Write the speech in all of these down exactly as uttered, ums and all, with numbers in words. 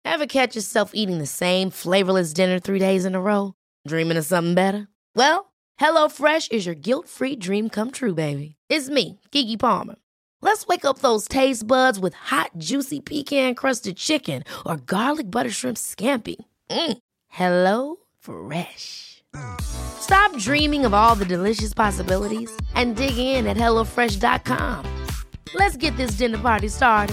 Ever catch yourself eating the same flavorless dinner three days in a row? Dreaming of something better? Well, HelloFresh is your guilt-free dream come true, baby. It's me, Keke Palmer. Let's wake up those taste buds with hot, juicy pecan-crusted chicken or garlic butter shrimp scampi. Mm. Hello Fresh. Stop dreaming of all the delicious possibilities and dig in at hello fresh dot com. Let's get this dinner party started.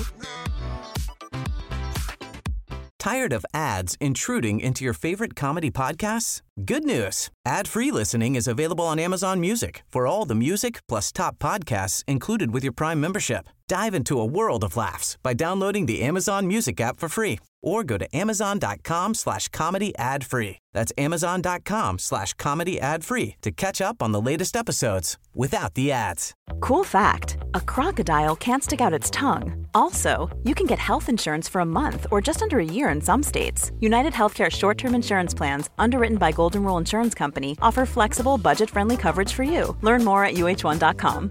Tired of ads intruding into your favorite comedy podcasts? Good news. Ad-free listening is available on Amazon Music for all the music plus top podcasts included with your Prime membership. Dive into a world of laughs by downloading the Amazon Music app for free or go to amazon.com slash comedy ad free. That's amazon.com slash comedy ad free to catch up on the latest episodes without the ads. Cool fact, a crocodile can't stick out its tongue. Also, you can get health insurance for a month or just under a year in some states. United Healthcare short-term insurance plans, underwritten by Golden Rule Insurance Company, offer flexible, budget-friendly coverage for you. Learn more at u h one dot com.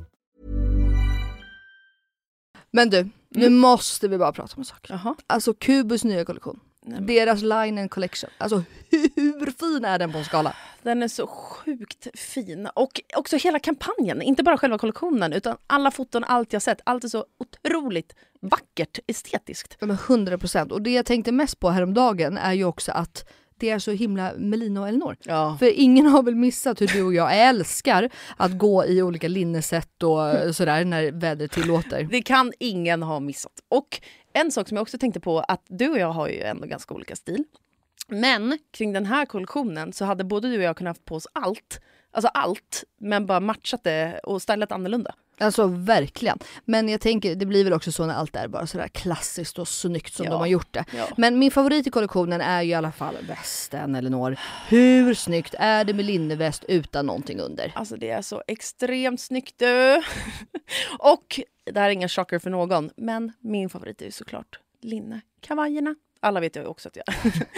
Men du, nu mm. måste vi bara prata om en sak. Jaha. Alltså Kubus nya kollektion. Nej, men... Deras line and collection. Alltså hur fin är den på en skala? Den är så sjukt fin. Och också hela kampanjen. Inte bara själva kollektionen utan alla foton, allt jag sett. Allt är så otroligt vackert, estetiskt. Ja, men hundra procent. Och det jag tänkte mest på häromdagen är ju också att det är så himla Melina och Elinor. Ja. För ingen har väl missat hur du och jag älskar att gå i olika linnesätt och sådär när vädret tillåter. Det kan ingen ha missat. Och en sak som jag också tänkte på, att du och jag har ju ändå ganska olika stil. Men kring den här kollektionen så hade både du och jag kunnat ha på oss allt. Alltså allt, men bara matchat det och stylat annorlunda. Alltså verkligen. Men jag tänker, det blir väl också så när allt är bara sådär klassiskt och snyggt som ja. de har gjort det. Ja. Men min favorit i kollektionen är ju i alla fall västen, Elinor. Hur snyggt är det med linneväst utan någonting under? Alltså det är så extremt snyggt du. Och det här är ingen chocker för någon, men min favorit är ju såklart linnekavajerna. Alla vet ju också att jag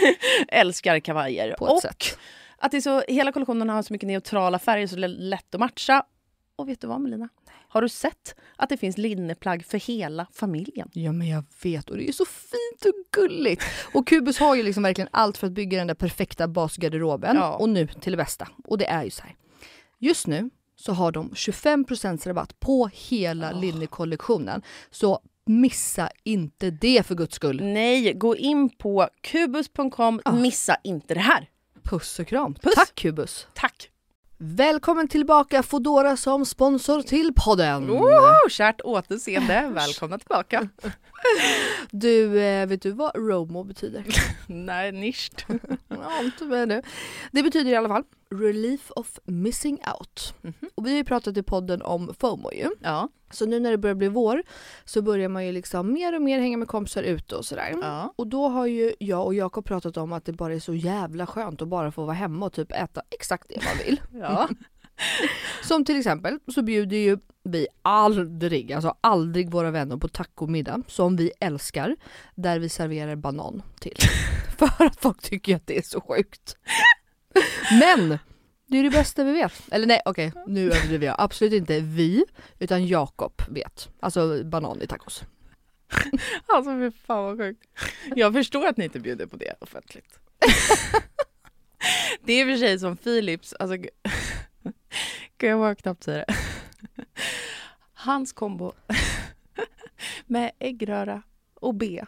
älskar kavajer. På ett och sätt. Att det är så, hela kollektionen har så mycket neutrala färger så det är lätt att matcha. Och vet du vad, Melina? Har du sett att det finns linneplagg för hela familjen? Ja, men jag vet. Och det är så fint och gulligt. Och Kubus har ju liksom verkligen allt för att bygga den där perfekta basgarderoben. Ja. Och nu till det bästa. Och det är ju så här. Just nu så har de tjugofem procent rabatt på hela oh. linnekollektionen. Så missa inte det för Guds skull. Nej, gå in på kubus punkt com. Oh. Missa inte det här. Puss och kram. Puss. Tack Kubus. Tack. Välkommen tillbaka Foodora som sponsor till podden. Oh, kärt återseende. Välkomna tillbaka. Du, vet du vad Romo betyder? Nej, nicht. Ja, inte med det. Det betyder i alla fall Relief of Missing Out. Mm-hmm. Och vi har ju pratat i podden om FOMO ju. Ja. Så nu när det börjar bli vår så börjar man ju liksom mer och mer hänga med kompisar ute och sådär. Ja. Och då har ju jag och Jakob pratat om att det bara är så jävla skönt att bara få vara hemma och typ äta exakt det man vill. Ja. Som till exempel så bjuder ju vi aldrig, alltså aldrig våra vänner på tacomiddag som vi älskar, där vi serverar banan till. För att folk tycker att det är så sjukt. Men det är det bästa vi vet. Eller nej, okej, okay, nu överdriver jag. Absolut inte vi, utan Jakob vet. Alltså banan i tacos. Alltså fy fan vad sjukt. Jag förstår att ni inte bjuder på det offentligt. Det är för sig som Philips, alltså gud, jag var knappt säga det. Hans kombo med äggröra och B.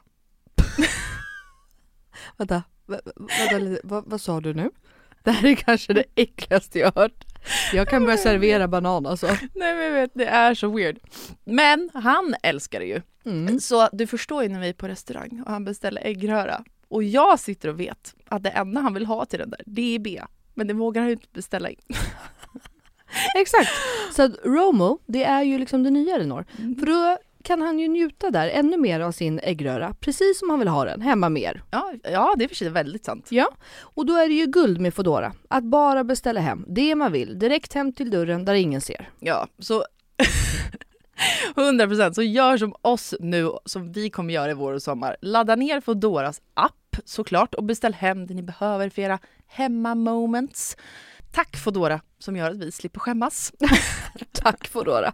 Vänta, v- vänta vad, vad sa du nu? Det här är kanske det äckligaste jag har hört. Jag kan börja servera banan alltså. Nej men jag vet, det är så weird. Men han älskar det ju. Mm. Så du förstår ju när vi är på restaurang och han beställer äggröra. Och jag sitter och vet att det enda han vill ha till den där, det är B. Men det vågar han inte beställa in. Exakt. Så att Romo, det är ju liksom det nya Elinor. Mm. För då kan han ju njuta där ännu mer av sin äggröra. Precis som han vill ha den, hemma mer. Ja, ja det är för sig väldigt sant. Ja, och då är det ju guld med Foodora. Att bara beställa hem det man vill. Direkt hem till dörren där ingen ser. Ja, så hundra procent. Så gör som oss nu, som vi kommer göra i vår och sommar. Ladda ner Foodoras app såklart och beställ hem det ni behöver för era hemma-moments. Tack Foodora som gör att vi slipper skämmas. Tack Foodora.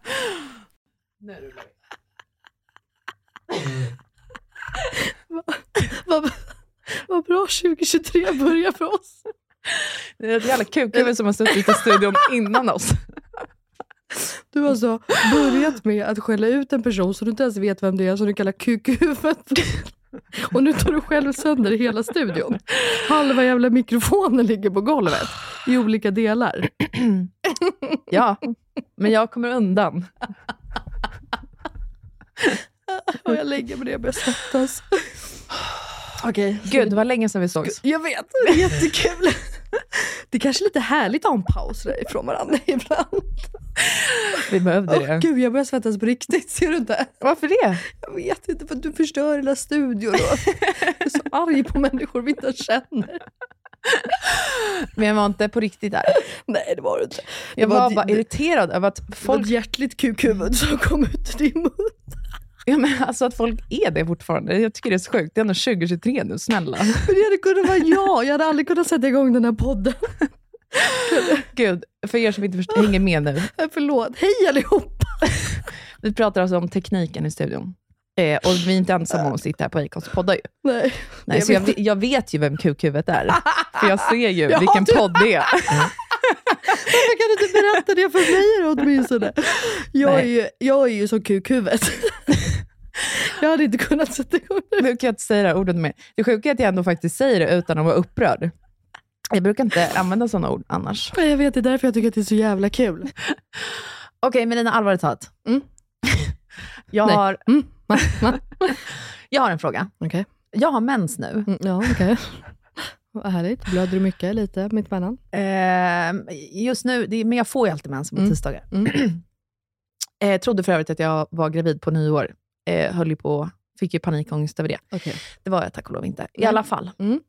vad, vad, Vad bra tjugohundratjugotre börjar för oss. Det är ett jävla kukhuvud som har suttit i studion innan oss. Du har alltså börjat med att skälla ut en person så du inte ens vet vem det är som du kallar kukhuvudet. Och nu tar du själv sönder hela studion. Halva jävla mikrofonen ligger på golvet i olika delar. Ja, men jag kommer undan. Och jag lägger på det och börjar svettas. Okej. Gud, det var länge sedan vi sågs. Jag vet, det är jättekul. Det är kanske lite härligt att ha en paus ifrån varandra ibland. Vi behövde det. Åh, gud, jag börjar svettas på riktigt, ser du inte? Varför det? Jag vet inte, för att du förstör hela studion. Jag är så arg på människor vi inte känner. Men jag var inte på riktigt där. Nej, det var det inte. Det Jag var, var bara det, irriterad över att folk... Det var ett hjärtligt kukhuvud som kom ut i din mun. Ja, men alltså att folk är det fortfarande. Jag tycker det är så sjukt. Det är ändå tjugohundratjugotre nu, snälla. Men det hade kunnat vara jag. Jag hade aldrig kunnat sätta igång den här podden. Gud, för er som inte förstår, hänger med nu. Förlåt. Hej allihop. Vi pratar alltså om tekniken i studion. Eh, och vi är inte ensamma om att sitta här på Acast och podda ju. Nej. Nej, så jag, jag vet ju vem kukhuvudet är. För jag ser ju Ja, vilken du... podd det är. Varför kan du inte berätta det för mig då, åtminstone? Jag är, ju, jag är ju som kukhuvudet. Jag hade inte kunnat sätta igång det. Nu kan jag inte säga det här ordet mer. Det sjuka är att jag ändå faktiskt säger det utan att vara upprörd. Jag brukar inte använda sådana ord annars. Jag vet, det är därför jag tycker att det är så jävla kul. Okej, okay, men Lina, allvarligt talat. Mm. Jag, har... Mm. jag har en fråga. Okay. Jag har mens nu. Mm, ja, okej. Okay. Vad härligt. Blöder du mycket lite mitt emellan? Eh, just nu, det, men jag får ju alltid mens på mm. tisdagar. Mm. eh, trodde för övrigt att jag var gravid på nyår. Eh, höll ju på, fick ju panikångest över det. Okay. Det var jag tack och lov inte. I mm. alla fall. Mm.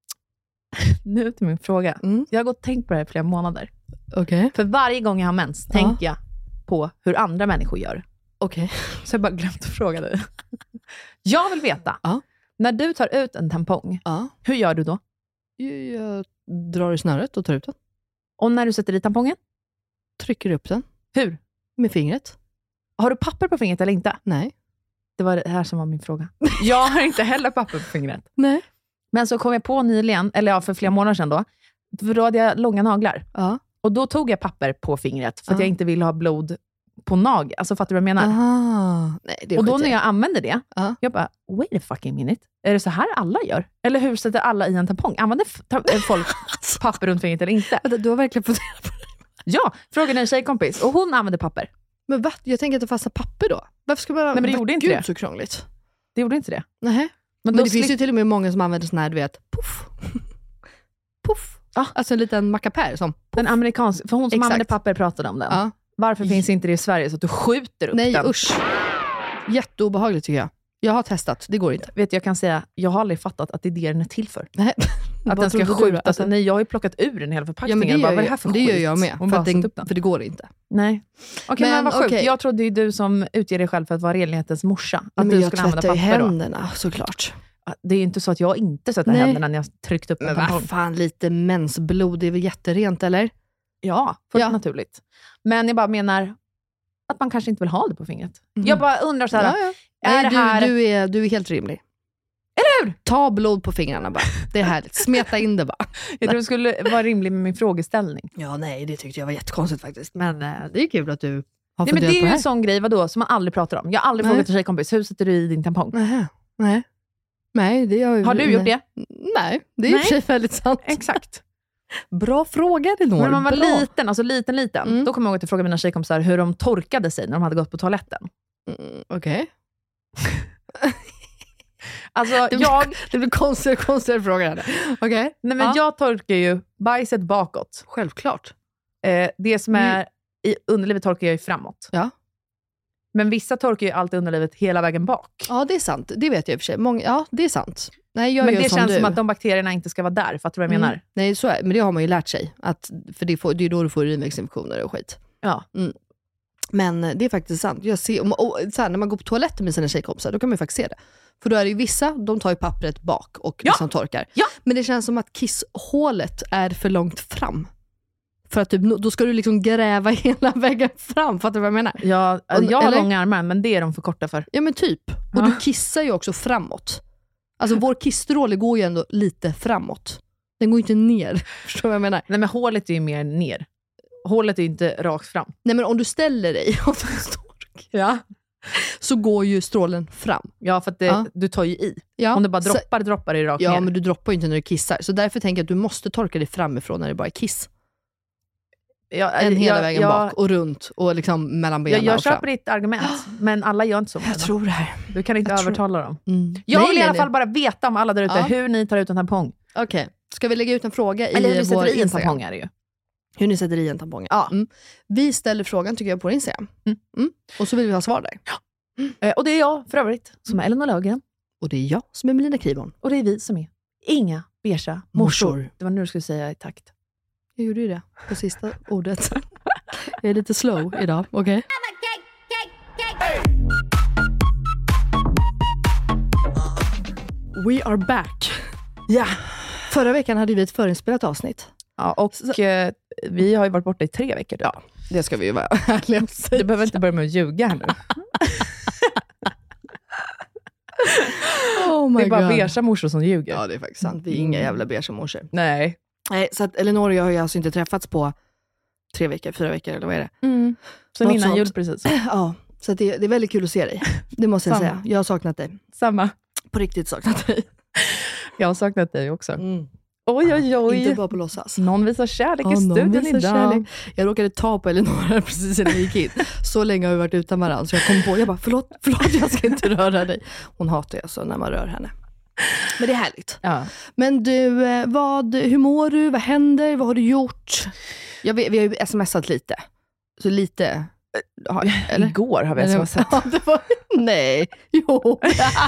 Nu till min fråga. Mm. Jag har gått och tänkt på det här i flera månader. Okay. För varje gång jag har mens ja. tänker jag på hur andra människor gör. Okej. Okay. Så jag bara glömt att fråga dig. Jag vill veta. Ja. När du tar ut en tampong, ja. hur gör du då? Jag drar i snöret och tar ut den. Och när du sätter i tampongen? Trycker upp den. Hur? Med fingret. Har du papper på fingret eller inte? Nej. Det var det här som var min fråga. Jag har inte heller papper på fingret. Nej. Men så kom jag på nyligen, eller ja, för flera månader sedan då. För då hade jag långa naglar. Ja. Och då tog jag papper på fingret för att ja. jag inte ville ha blod på nag. Alltså fattar du vad jag menar? Aha. Nej, det är och då skit. när jag använder det, ja. jag bara, wait a fucking minute. Är det så här alla gör? Eller hur sätter alla i en tampong? Använder f- ta- folk papper runt fingret eller inte? Du har verkligen funderat på det. Ja, frågade en tjejkompis. Och hon använde papper. Men va? Jag tänker att det fastnar papper då. Varför ska man Nej, men det gjorde inte Gud, det. så krångligt. Det gjorde inte det. Nej. Men, men det slick... finns ju till och med många som använder sån här, du vet, puff. Puff. Ah. Alltså en liten mackapär som puff. Den amerikanska, för hon som Exakt. använde papper pratade om den. Ja. Varför finns inte det i Sverige så att du skjuter upp Nej, den? Nej, usch. Jätteobehagligt tycker jag. Jag har testat, det går inte. Vet jag kan säga, jag har aldrig fattat att det är det den är till för. Nej. Att den ska skjutas. Alltså, nej, jag har ju plockat ur den hela förpackningen. Ja, men det gör, bara, vad är jag, det här för det skit? gör jag med. Hon För, bara att den, upp den. för det går inte. Nej. Okej, okay, men, men vad sjukt. Okay. Jag trodde ju du som utger dig själv för att vara renlighetens morsa. Att men du jag skulle använda tvättar papper i då. händerna, såklart. Det är ju inte så att jag inte sätter Nej. händerna när jag tryckt upp en Men tampong. vad fan, lite mensblod, det är väl jätterent, eller? Ja, fullt Ja. naturligt. Men jag bara menar att man kanske inte vill ha det på fingret. Mm. Jag bara undrar så här, Ja, ja. är Nej, det här... du, du, är, du är helt rimlig. Eller hur? Ta blod på fingrarna bara. Det är härligt. Smeta in det bara. Jag tror det skulle vara rimligt med min frågeställning. Ja, nej, det tyckte jag var jättekonstigt faktiskt. Men eh, det är kul att du har Nej, men det funderat är på ju det en här. sån grej, vadå, som man aldrig pratar om. Jag har aldrig Nej. frågat en tjejkompis, hur sätter du i din tampong? Nej. Nej. Nej, det har, Har du gjort det? Nej, det är i och för sig väldigt sant. Exakt. Bra fråga, Elinor. Men när man var Bra. liten, alltså liten, liten, Mm. då kommer jag ihåg att jag frågade mina tjejkompisar hur de torkade sig när de hade gått på toaletten. Mm, Okej. Alltså Det blir- jag, Det blir konstigare och konstigare frågor här. Okej. nej, men Ja. jag torkar ju bajset bakåt. Självklart. Eh, det som är i underlivet torkar jag ju framåt. Ja. Men vissa torkar ju allt i underlivet hela vägen bak. Ja, det är sant. Det vet jag i och för sig. Många, ja, det är sant. Nej, jag Men gör det som känns du. som att de bakterierna inte ska vara där. Fattar du vad jag Mm. menar? Nej, så är, men det har man ju lärt sig. Att, för det, får, det är då du får urinvägsinfektioner och skit. Ja. Mm. Men det är faktiskt sant. Jag ser, och, och, så här, när man går på toaletten med sina tjejkompisar, då kan man ju faktiskt se det. För då är det ju vissa, de tar ju pappret bak och Ja. liksom torkar. Ja. Men det känns som att kisshålet är för långt fram. För att typ, då ska du liksom gräva hela vägen fram. Fattar du vad jag menar? Ja, alltså, Och- jag har eller? långa armar, men det är de för korta för. Ja, men typ. Och Ja. du kissar ju också framåt. Alltså vår kissstråle går ju ändå lite framåt. Den går inte ner. Förstår du vad jag menar? Nej, men hålet är ju mer ner. Hålet är ju inte rakt fram. Nej, men om du ställer dig och du står, Ja. så går ju strålen fram. Ja, för att det, Ja. du tar ju i. Ja. Om det bara Så- droppar, droppar det rakt Ja, ner. men du droppar ju inte när du kissar. Så därför tänker jag att du måste torka dig framifrån när det bara är kiss. Ja, En hela jag, vägen jag, bak och runt och liksom mellan benen Jag, jag och fram. köper ditt argument, men alla gör inte så. Jag tror det här. Du kan inte jag tror- övertala dem. Mm. Jag Nej, vill i nej, alla nej. fall bara veta om alla där ute Ja. hur ni tar ut en tampong. Okej, ska vi lägga ut en fråga i Eller hur ni vår sätter i en Instagram? tampong är det ju. Hur ni sätter i en tampong. Ja. Mm. Vi ställer frågan tycker jag på Instagram. Mm. Mm. Och så vill vi ha svar där. Eh, Och det är jag för övrigt som är Elinor Löfgren. Och det är jag som är Melina Kriborn. Och det är vi som är inga beiga Morsor. morsor. Det var nu du skulle säga i takt. Jag gjorde ju det på sista ordet. Jag är lite slow idag, okej? We are back. Ja. Förra veckan hade vi ett förinspelat avsnitt. Ja, och eh, vi har ju varit borta i tre veckor. Typ. Ja, det ska vi ju vara ärliga och säga. Du behöver inte börja med att ljuga här nu. Oh my Det är bara God. beiga morsor som ljuger. Ja, det är faktiskt sant. Vi är inga jävla beiga morsor. Nej. Nej, så att Elinor och jag har ju alltså inte träffats på tre veckor, fyra veckor eller vad är det? Mm. Sen Något innan sånt. jul precis. Ja, så att det, det är väldigt kul att se dig. Det måste jag Samma. säga. Jag har saknat dig. Samma. På riktigt saknat dig. Jag har saknat dig också. Mm. Oj, oj, oj. Inte bara på låtsas. Någon visar kärlek Ja, i någon studion visar idag. kärlek. Jag råkade ta på Elinor här precis innan vi gick in. Så länge har vi varit utan varandra. Så jag kom på, jag bara, förlåt, förlåt, jag ska inte röra dig. Hon hatar ju alltså när man rör henne. Men det är härligt. Ja. Men du, eh, vad, hur mår du? Vad händer? Vad har du gjort? Jag vet, vi har ju smsat lite. Så lite, har jag, eller? Igår har vi Eller- smsat. Ja, det var, nej, jo.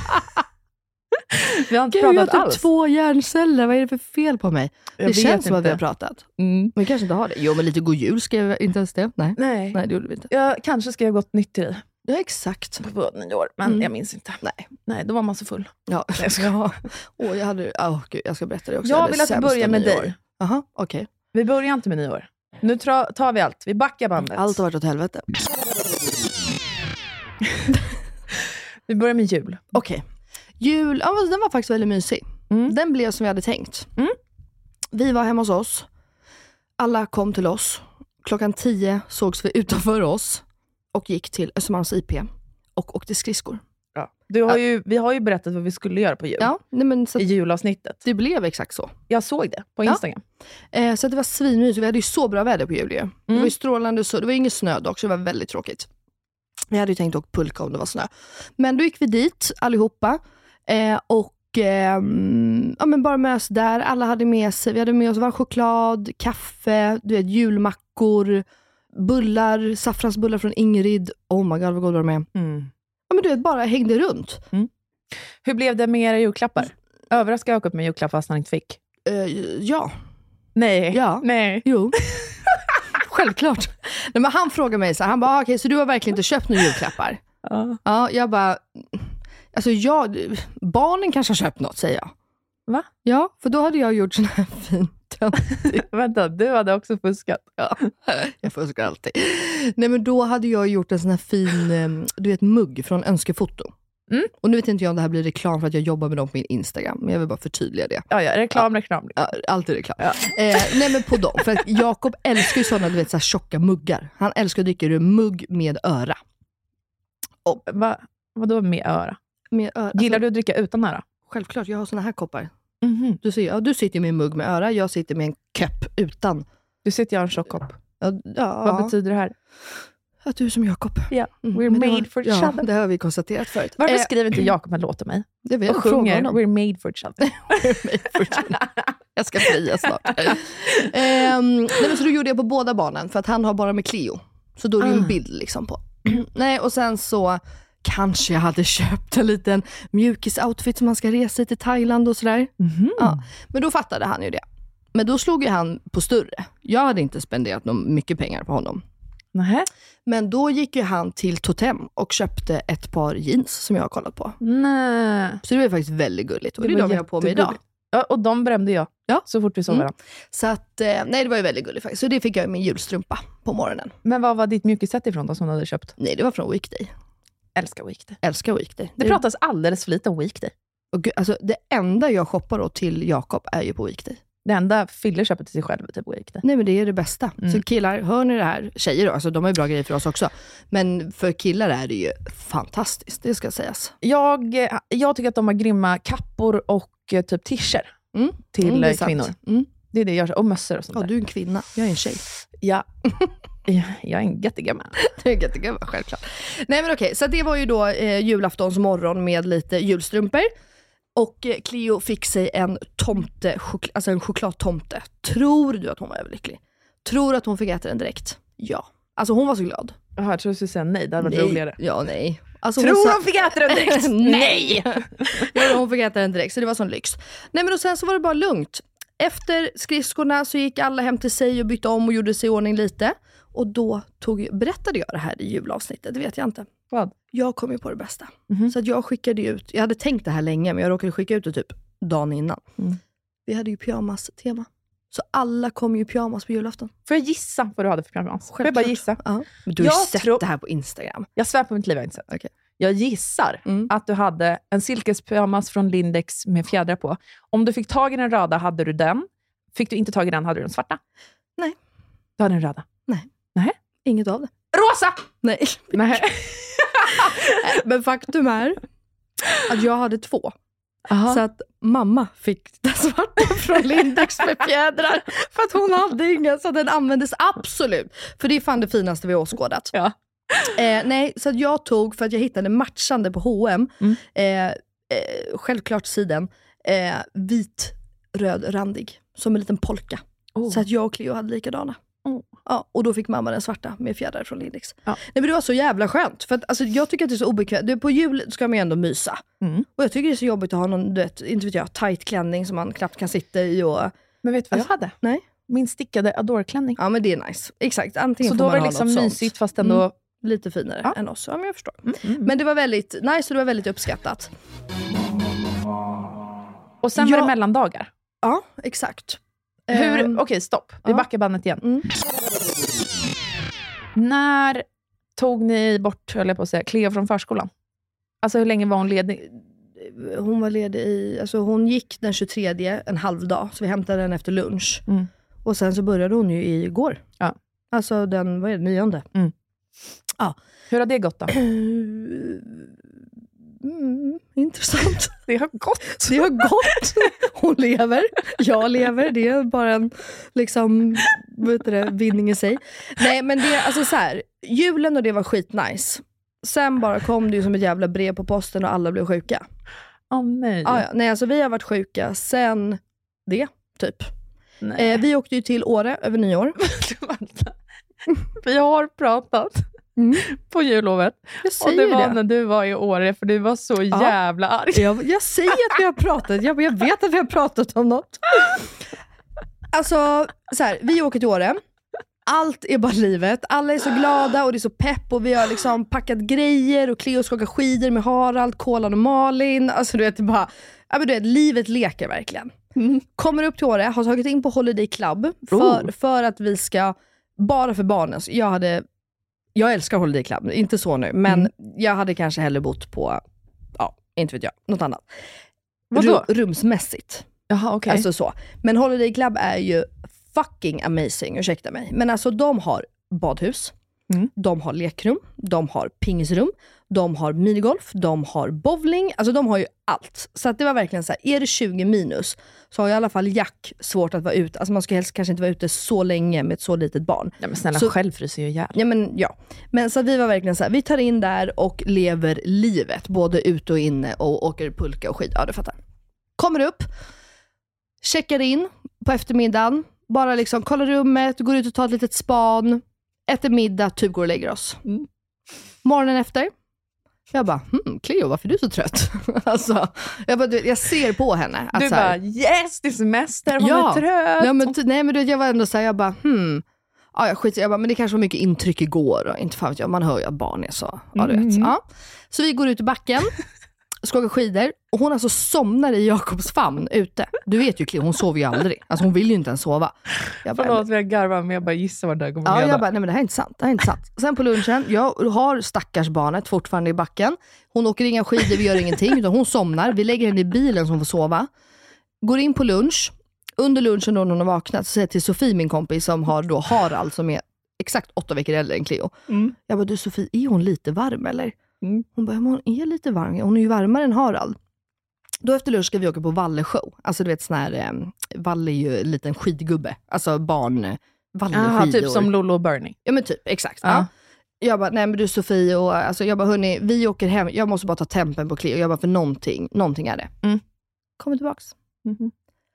Vi har inte Gud, jag har pratat typ alls. två hjärnceller. Vad är det för fel på mig? Jag det vet känns som att vi inte. har pratat. Mm. Men vi kanske inte har det. Jo, men lite god jul skrev jag inte ens det. Nej, Nej. nej det gjorde vi inte. Jag kanske ska ha gått nytt till dig Ja, exakt. på nyår, men Mm. jag minns inte. Nej. Nej, då var man så full. Ja, jag ska, ja. Åh, jag hade, oh, gud, jag ska berätta det också. Jag hade vill att vi sämsta börjar med nyår. dig. Jaha, okej. Vi börjar inte med nyår. Nu tra- tar vi allt. Vi backar bandet. Allt har varit åt helvete. Vi börjar med jul. Okej. Jul, ja, men den var faktiskt väldigt mysig. Mm. Den blev som vi hade tänkt. Mm. Vi var hemma hos oss. Alla kom till oss. Klockan tio sågs vi utanför oss. Och gick till Östermalms I P. Och åkte skridskor. Ja. Du har ju, vi har ju berättat vad vi skulle göra på jul. Ja, nej, men så I att julavsnittet. det blev exakt så. Jag såg det på Ja. Instagram. Eh, så att det var svinmysigt. Vi hade ju så bra väder på jul ju. Det var ju strålande så. Det var ingen snö dock, så det var väldigt tråkigt. Vi hade ju tänkt åka pulka om det var snö. Men då gick vi dit allihopa. Eh, och ehm, ja, men bara med oss där. Alla hade med sig. Vi hade med oss varm choklad, kaffe, du vet, julmackor, bullar, saffransbullar från Ingrid. Oh my god, vad god var de med. Mm. Ja, men du vet, bara hängde runt. Hur blev det med era julklappar? Överraskade Jakob med julklapp fast han inte fick? Eh, ja, Nej. Ja. Nej. jo. Självklart. Nej, men han frågade mig så här, han bara, okej, så du har verkligen inte köpt några julklappar? Ja. Ja, jag bara, alltså jag, barnen kanske har köpt något, säger jag. Va? Ja, för då hade jag gjort sån här fin töntig. Vänta, du hade också fuskat. Ja, jag fuskar alltid. Nej, men då hade jag gjort en sån här fin, eh, du vet, mugg från Önskefoto. Mm. Och nu vet inte jag om det här blir reklam för att jag jobbar med dem på min Instagram, men jag vill bara förtydliga det. Ja, ja, reklam, reklam. Ja, alltid reklam. Ja. Eh, nej, men på dem. För att Jakob älskar ju sådana, du vet, så här tjocka muggar. Han älskar att dricka ur mugg med öra. Va, vadå med öra? Med öra. Gillar Alltså, du att dricka utan öra? självklart, jag har såna här koppar. Mhm. Du, ser, ja, du sitter med en mugg med öra, jag sitter med en kepp utan. Du sitter jag har en tjock kopp. Ja, ja, Vad betyder det här? att du är som Jakob. Ja, Mm, we're men det made har- for each ja, other. det har vi konstaterat förut. Varför Eh, skriver inte Jakob en låt till mig? det vet Och jag, fråga sjunger honom. We're made for each other. Jag ska fria snart. ehm, nej, men så då gjorde jag på båda barnen, för att han har bara med Cleo. Så då är det ju en Ah. bild liksom på. Nej, och sen så kanske jag hade köpt en liten mjukis-outfit som man ska resa till Thailand och sådär. Mhm. Ja, men då fattade han ju det. Men då slog ju han på större. Jag hade inte spenderat någon mycket pengar på honom. Nähä? Men då gick ju han till Totem och köpte ett par jeans som jag har kollat på. Nej. Så det var faktiskt väldigt gulligt. Och det, Det är var de jag har på mig idag. jättegulligt. Ja, och de brände jag. Ja. Så fort vi såg Mm. varandra. Så att, eh, nej, det var ju väldigt gulligt faktiskt. Så det fick jag i min julstrumpa på morgonen. Men vad var ditt mjukissätt ifrån då som du hade köpt? Nej, det var från Weekday. Älskar Weekday. Älskar Weekday. Det pratas alldeles för lite om Weekday. Och gud, alltså, det enda jag shoppar då till Jakob är ju på weekday. Det enda Fille köper till sig själv typ på weekday. Nej, men det är det bästa. Mm. Så killar, hör ni det här? Tjejer då, alltså de har ju bra grejer för oss också. Men för killar är det ju fantastiskt, det ska sägas. Jag, jag tycker att de har grymma kappor och eh, typ t-shirt Mm. till Mm, det är kvinnor. sant. Mm. Det är det jag gör. Och mössor och sånt Ja, där. du är en kvinna, jag är en tjej. Ja. Ja, jag är en jättegammal. Det är jättegumma, självklart. Nej men okej, så det var ju då eh, julaftons morgon med lite julstrumpor. Och eh, Cleo fick sig en tomte, chokl- alltså en chokladtomte. Tror du att hon var överlycklig? Tror du att hon fick äta den direkt? Ja. Alltså hon var så glad. Jaha, jag tror du skulle säga nej, det hade varit Nej. roligare. Ja, nej. Alltså, Tror hon, sa- hon fick äta den direkt? Nej! Ja, hon fick äta den direkt, så det var sån lyx. Nej men och sen så var det bara lugnt. Efter skridskorna så gick alla hem till sig och bytte om och gjorde sig i ordning lite. Och då tog, berättade jag det här i julavsnittet, det vet jag inte. Vad? Jag kom ju på det bästa. Mhm. Så att jag skickade ut, jag hade tänkt det här länge men jag råkade skicka ut det typ dagen innan. Mm. Vi hade ju pyjamas-tema. Så alla kom ju i pyjamas på julafton. Får jag gissa vad du hade för pyjamas? Får jag bara gissa? Ja. Men du har ju Jag sett tror- det här på Instagram. Jag svär på mitt liv, jag har inte sett. Okej. Jag gissar Mm. att du hade en silkespyjamas från Lindex med fjädrar på. Om du fick tag i den röda hade du den. Fick du inte tag i den hade du den svarta. Nej. Du hade den röda. Nej. Nej. Inget av det. Rosa! Nej. Nej. Men faktum är att jag hade två. Aha. Så att mamma fick den svarta från Lindex med fjädrar. För att hon hade ingen, så den användes absolut. För det är fan det finaste vi har åskådat. Ja. Eh, nej, så att jag tog, för att jag hittade matchande på H och M. Mm. Eh, eh, självklart siden. Eh, vit, röd, randig. Som en liten polka. Oh. Så att jag och Cleo hade likadana. Oh. Ja, och då fick mamma den svarta med fjädrar från Lindex. Ja. Nej, men det var så jävla skönt. För att, alltså, jag tycker att det är så obekvämt. Du, på jul ska man ju ändå mysa. Mm. Och jag tycker det är så jobbigt att ha någon, du vet, inte vet jag, tight klänning som man knappt kan sitta i. Och, Men vet du vad Alltså, jag hade? nej. Min stickade Adore-klänning. ja, men det är nice. Exakt. Antingen Så får då man var det ha liksom något mysigt sånt. fast ändå... Mm. Lite finare Ja. än oss. Ja, men jag förstår. Mm, mm. Men det var väldigt nice och det var väldigt uppskattat. Och sen Ja. var det mellandagar. Ja, exakt. Hur, Ehm, okej, stopp. Vi ja. backar bandet igen. Mm. När tog ni bort, höll jag på att säga, Cleo från förskolan? Alltså hur länge var hon ledig? Hon var ledig i, alltså hon gick den tjugotredje en halv dag. Så vi hämtade den efter lunch. Mm. Och sen så började hon ju igår. Ja. Alltså den, vad är det, nionde. Hur har det gått då? Mm, intressant. Det har gått. Det har gått. Hon lever. Jag lever. Det är bara en liksom, vet du det, vinning i sig. Nej, men det alltså så här, julen och det var skitnice. Sen bara kom det ju som ett jävla brev på posten och alla blev sjuka. Åh oh, nej. Ah, ja. Nej, alltså vi har varit sjuka sen det, typ. nej. Eh, vi åkte ju till Åre över nyår. Vi har pratat Mm. på jullovet. Jag Och säger det var det. när du var i Åre, för du var så Ja. jävla arg. Jag, jag säger att vi har pratat. Jag, jag vet att vi har pratat om något. Alltså, så här, vi åker till Åre. Allt är bara livet. Alla är så glada och det är så pepp. Och vi har liksom packat grejer. Och Cleo ska åka skidor med Harald, Kolan och Malin. Alltså du vet, det bara, ja, men du vet, livet leker verkligen. Mm. Kommer upp till Åre, har tagit in på Holiday Club. För, Oh. för att vi ska, bara för barnen. Så jag hade... Jag älskar Holiday Club, inte så nu. Men Mm. jag hade kanske hellre bott på, ja, inte vet jag, något annat. Vadå? Ru- rumsmässigt. Jaha, okej. Alltså så. Men Holiday Club är ju fucking amazing, ursäkta mig. Men alltså de har badhus, Mm. de har lekrum, de har pingisrum, de har minigolf, de har bowling. Alltså de har ju allt. Så att det var verkligen så här, är det tjugo minus så har i alla fall Jack svårt att vara ute. Alltså man ska helst kanske inte vara ute så länge med ett så litet barn. Ja, men snälla, Så- själv fryser ju ihjäl. Ja, men ja. Men så att vi var verkligen så här, vi tar in där och lever livet. Både ute och inne och åker pulka och skid. Ja, du fattar. Kommer upp, checkar in på eftermiddagen. Bara liksom kollar rummet, går ut och tar ett litet span. Äter middag, typ går och lägger oss. Mm. Morgonen efter. Jag bara, hmm, Cleo, varför är du så trött? alltså, jag, bara, du vet, jag ser på henne. Att Du så här, bara, yes, det är semester, hon Ja. är trött. Ja, men, ty- nej men du vet, jag var ändå såhär, jag bara hmm. Ja, jag skiter, jag bara, men det kanske var mycket intryck igår och inte fan vet jag, man hör ju att barn är så. Ja, du vet. Mm. Ja. Så vi går ut i backen. ska åka skidor och hon alltså somnar i Jakobs famn ute. Du vet ju Cleo, hon sover ju aldrig. Alltså hon vill ju inte ens sova. Jag bara, Förlåt, jag garvar, men jag bara gissar vad det här kommer ja, leda. jag bara, nej men det här är inte sant. Det här är inte sant. Sen på lunchen, jag har stackars barnet fortfarande i backen. Hon åker inga skidor, vi gör ingenting. Utan hon somnar, vi lägger henne i bilen som får sova. Går in på lunch. Under lunchen då när hon har vaknat så säger jag till Sofie, min kompis, som har då Harald som är exakt åtta veckor äldre än Cleo. Mm. Jag bara, du Sofie, är hon lite varm eller? Mm. Hon bara, hon är lite varm. Hon är ju varmare än Harald. Då efter lunch ska vi åka på Valle show. Alltså du vet sån här, eh, Valle är ju en liten skidgubbe. Alltså barn, Valle-skidor. Typ som Lolo och Bernie. Ja men typ, exakt. Ja. Ja. Jag bara, nej men du Sofie, och alltså jag bara, hörni, vi åker hem. Jag måste bara ta tempen på Cleo. Jag bara, för någonting, någonting är det. Mm. Kommer tillbaks. Mm-hmm.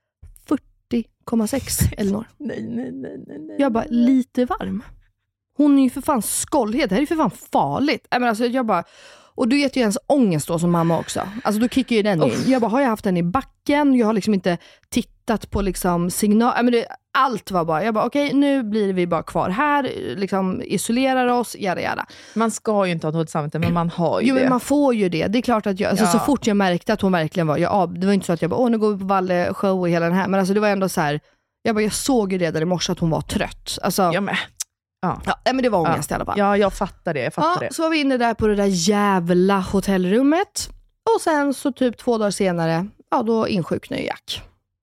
fyrtio komma sex Elinor. nej, nej, nej, nej, nej. Jag bara, lite varm. Hon är ju för fan skållhet. Det här är ju för fan farligt. Jag, menar, alltså, jag bara, och du vet ju ens ångest då som mamma också. Alltså då kickar ju den in. Jag bara, har jag haft den i backen? Jag har liksom inte tittat på liksom signal. Jag menar, allt var bara, jag bara okej, okay, nu blir vi bara kvar här. Liksom isolerar oss, jada jada. Man ska ju inte ha något samvete, men man har ju jo, det. Jo, men man får ju det. Det är klart att jag, alltså, ja. Så fort jag märkte att hon verkligen var, jag, det var inte så att jag bara, åh nu går vi på Valle show och hela den här. Men alltså det var ändå så här, jag bara, jag såg ju redan i morse att hon var trött. Alltså, jag med. Ja. Ja, men det var ångest ja. i alla fall. Ja, jag fattar det. Jag fattar ja, det. Så var vi inne där på det där jävla hotellrummet. Och sen så typ två dagar senare, ja då insjuknade Jack.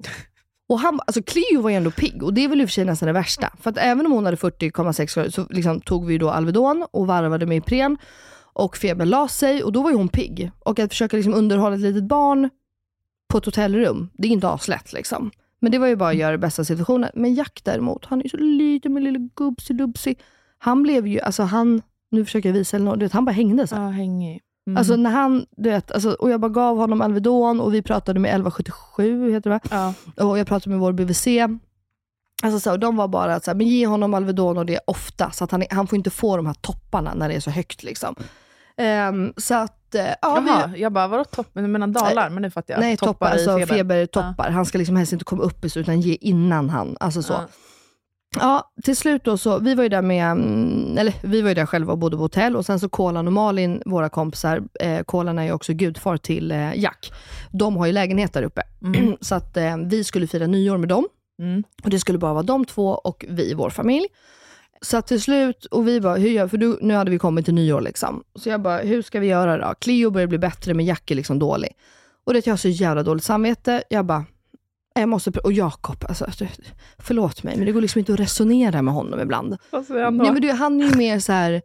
Och han, alltså Cleo var ju ändå pigg. Och det är väl i och för sig nästan det värsta. För att även om hon hade fyrtio komma sex så liksom tog vi då Alvedon och varvade med Ipren. Och febern la sig och då var ju hon pigg. Och att försöka liksom underhålla ett litet barn på ett hotellrum, det är inte aslätt liksom. Men det var ju bara att göra det bästa situationen. Men Jack däremot, han är ju så liten med lilla gubbsi-dubbsi. Han blev ju, alltså han, nu försöker jag visa eller något, du vet, han bara hängde så. Ja, hängig. Mm. Alltså när han, du vet, alltså, och jag bara gav honom Alvedon och vi pratade med elva sjuttiosju, heter det va? Ja. Och jag pratade med vår B V C. Alltså så, de var bara att så här, men ge honom Alvedon och det ofta, så att han, han får inte få de här topparna när det är så högt liksom. Um, så att ja, Jaha, vi, jag bara, vadå toppen? Men dalar, men nu fattar jag. nej, toppar, toppar alltså feber. febertoppar. Ja. Han ska liksom helst inte komma upp utan ge innan han, alltså så. Ja. Ja, till slut då så, vi var ju där med, eller vi var ju där själva och bodde på hotell. Och sen så Kolan och Malin, våra kompisar, eh, Kolan är ju också gudfar till eh, Jack. De har ju lägenhet där uppe. Mm. Så att eh, vi skulle fira nyår med dem. Mm. Och det skulle bara vara de två och vi, vår familj. Så att till slut, och vi bara, hur gör, för du, nu hade vi kommit till nyår liksom. Så jag bara, hur ska vi göra då? Cleo börjar bli bättre, men Jack är liksom dålig. Och det jag har så jävla dåligt samvete. Jag bara, jag måste, och Jakob, alltså, förlåt mig, men det går liksom inte att resonera med honom ibland. Alltså, ja, men du, han är ju mer så här,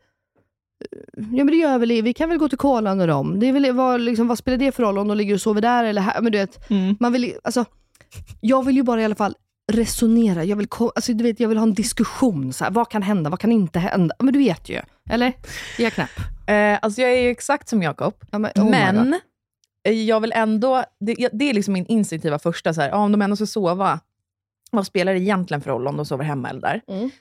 ja men det gör väl, vi kan väl gå till Kolan och dem. Det är väl, vad, liksom, vad spelar det för roll om de ligger och sover där eller här? Men du vet, mm. man vill, alltså, jag vill ju bara i alla fall resonera. Jag vill, alltså, du vet, jag vill ha en diskussion. Så här, vad kan hända? Vad kan inte hända? Men du vet ju. Eller? Är jag knäpp? Eh, alltså jag är ju exakt som Jakob. Ja, men oh men jag vill ändå... Det, det är liksom min instinktiva första. Så här, om de ändå ska sova, vad spelar det egentligen för roll om de sover hemma eller där? Mm.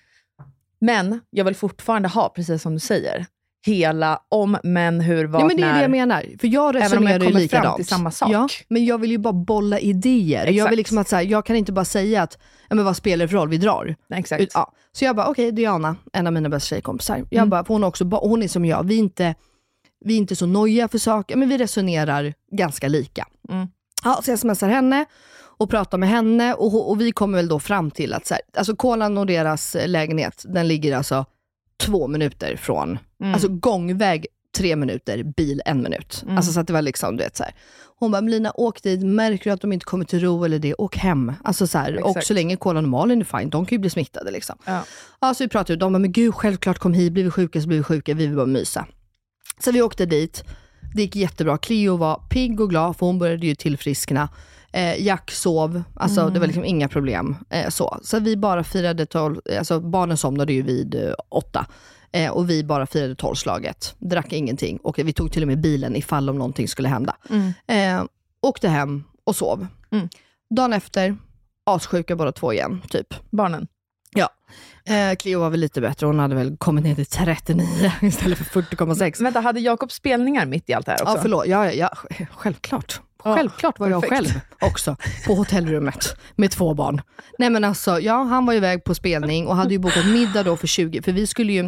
Men jag vill fortfarande ha, precis som du säger, hela om, men, hur, vad, ja, men det är när. det jag menar. För jag resonerar ju likadant. Fram till samma sak. Ja, men jag vill ju bara bolla idéer. Exakt. Jag vill liksom att så här, jag kan inte bara säga att, ja men vad spelar det för roll, vi drar. Nej, exakt. Ja. Så jag bara, okej, okay, Diana, en av mina bästa tjejkompisar. Jag mm. bara, hon, också, hon är som jag, vi är inte, vi är inte så nojiga för saker, men vi resonerar ganska lika. Mm. Ja, så jag smsar henne och pratar med henne och, och vi kommer väl då fram till att så här, alltså Kolan och deras lägenhet, den ligger alltså två minuter från, mm. alltså gångväg tre minuter, bil en minut. Mm. Alltså så att det var liksom, du vet så här. Hon bara, Melina, åk dit, märker du att de inte kommer till ro eller det, åk hem. Alltså så här, och så länge Kolan och Malin är fine, de kan ju bli smittade liksom. Ja. Ja, så vi pratade ut, de bara, men gud, självklart kom hit, blir vi sjuka så blir vi sjuka, vi vill bara mysa. Så vi åkte dit, det gick jättebra. Cleo var pigg och glad, för hon började ju tillfriskna. Eh, Jack sov, alltså mm. det var liksom inga problem. Eh, så. så vi bara firade tolv, alltså barnen somnade ju vid eh, åtta. Eh, och vi bara firade tolvslaget. Drack ingenting. Och vi tog till och med bilen ifall om någonting skulle hända. Mm. Eh, åkte hem och sov. Mm. Dagen efter, assjuka båda två igen, typ. Barnen? Ja. Eh, Cleo var väl lite bättre. Hon hade väl kommit ner till trettionio istället för fyrtio komma sex. Vänta, hade Jakob spelningar mitt i allt det här också? Ja, förlåt. Ja, ja, självklart. Självklart var jag perfekt. Själv också på hotellrummet med två barn. Nej men alltså, ja, han var iväg på spelning och hade ju bokat middag då för tjugo, för vi skulle ju,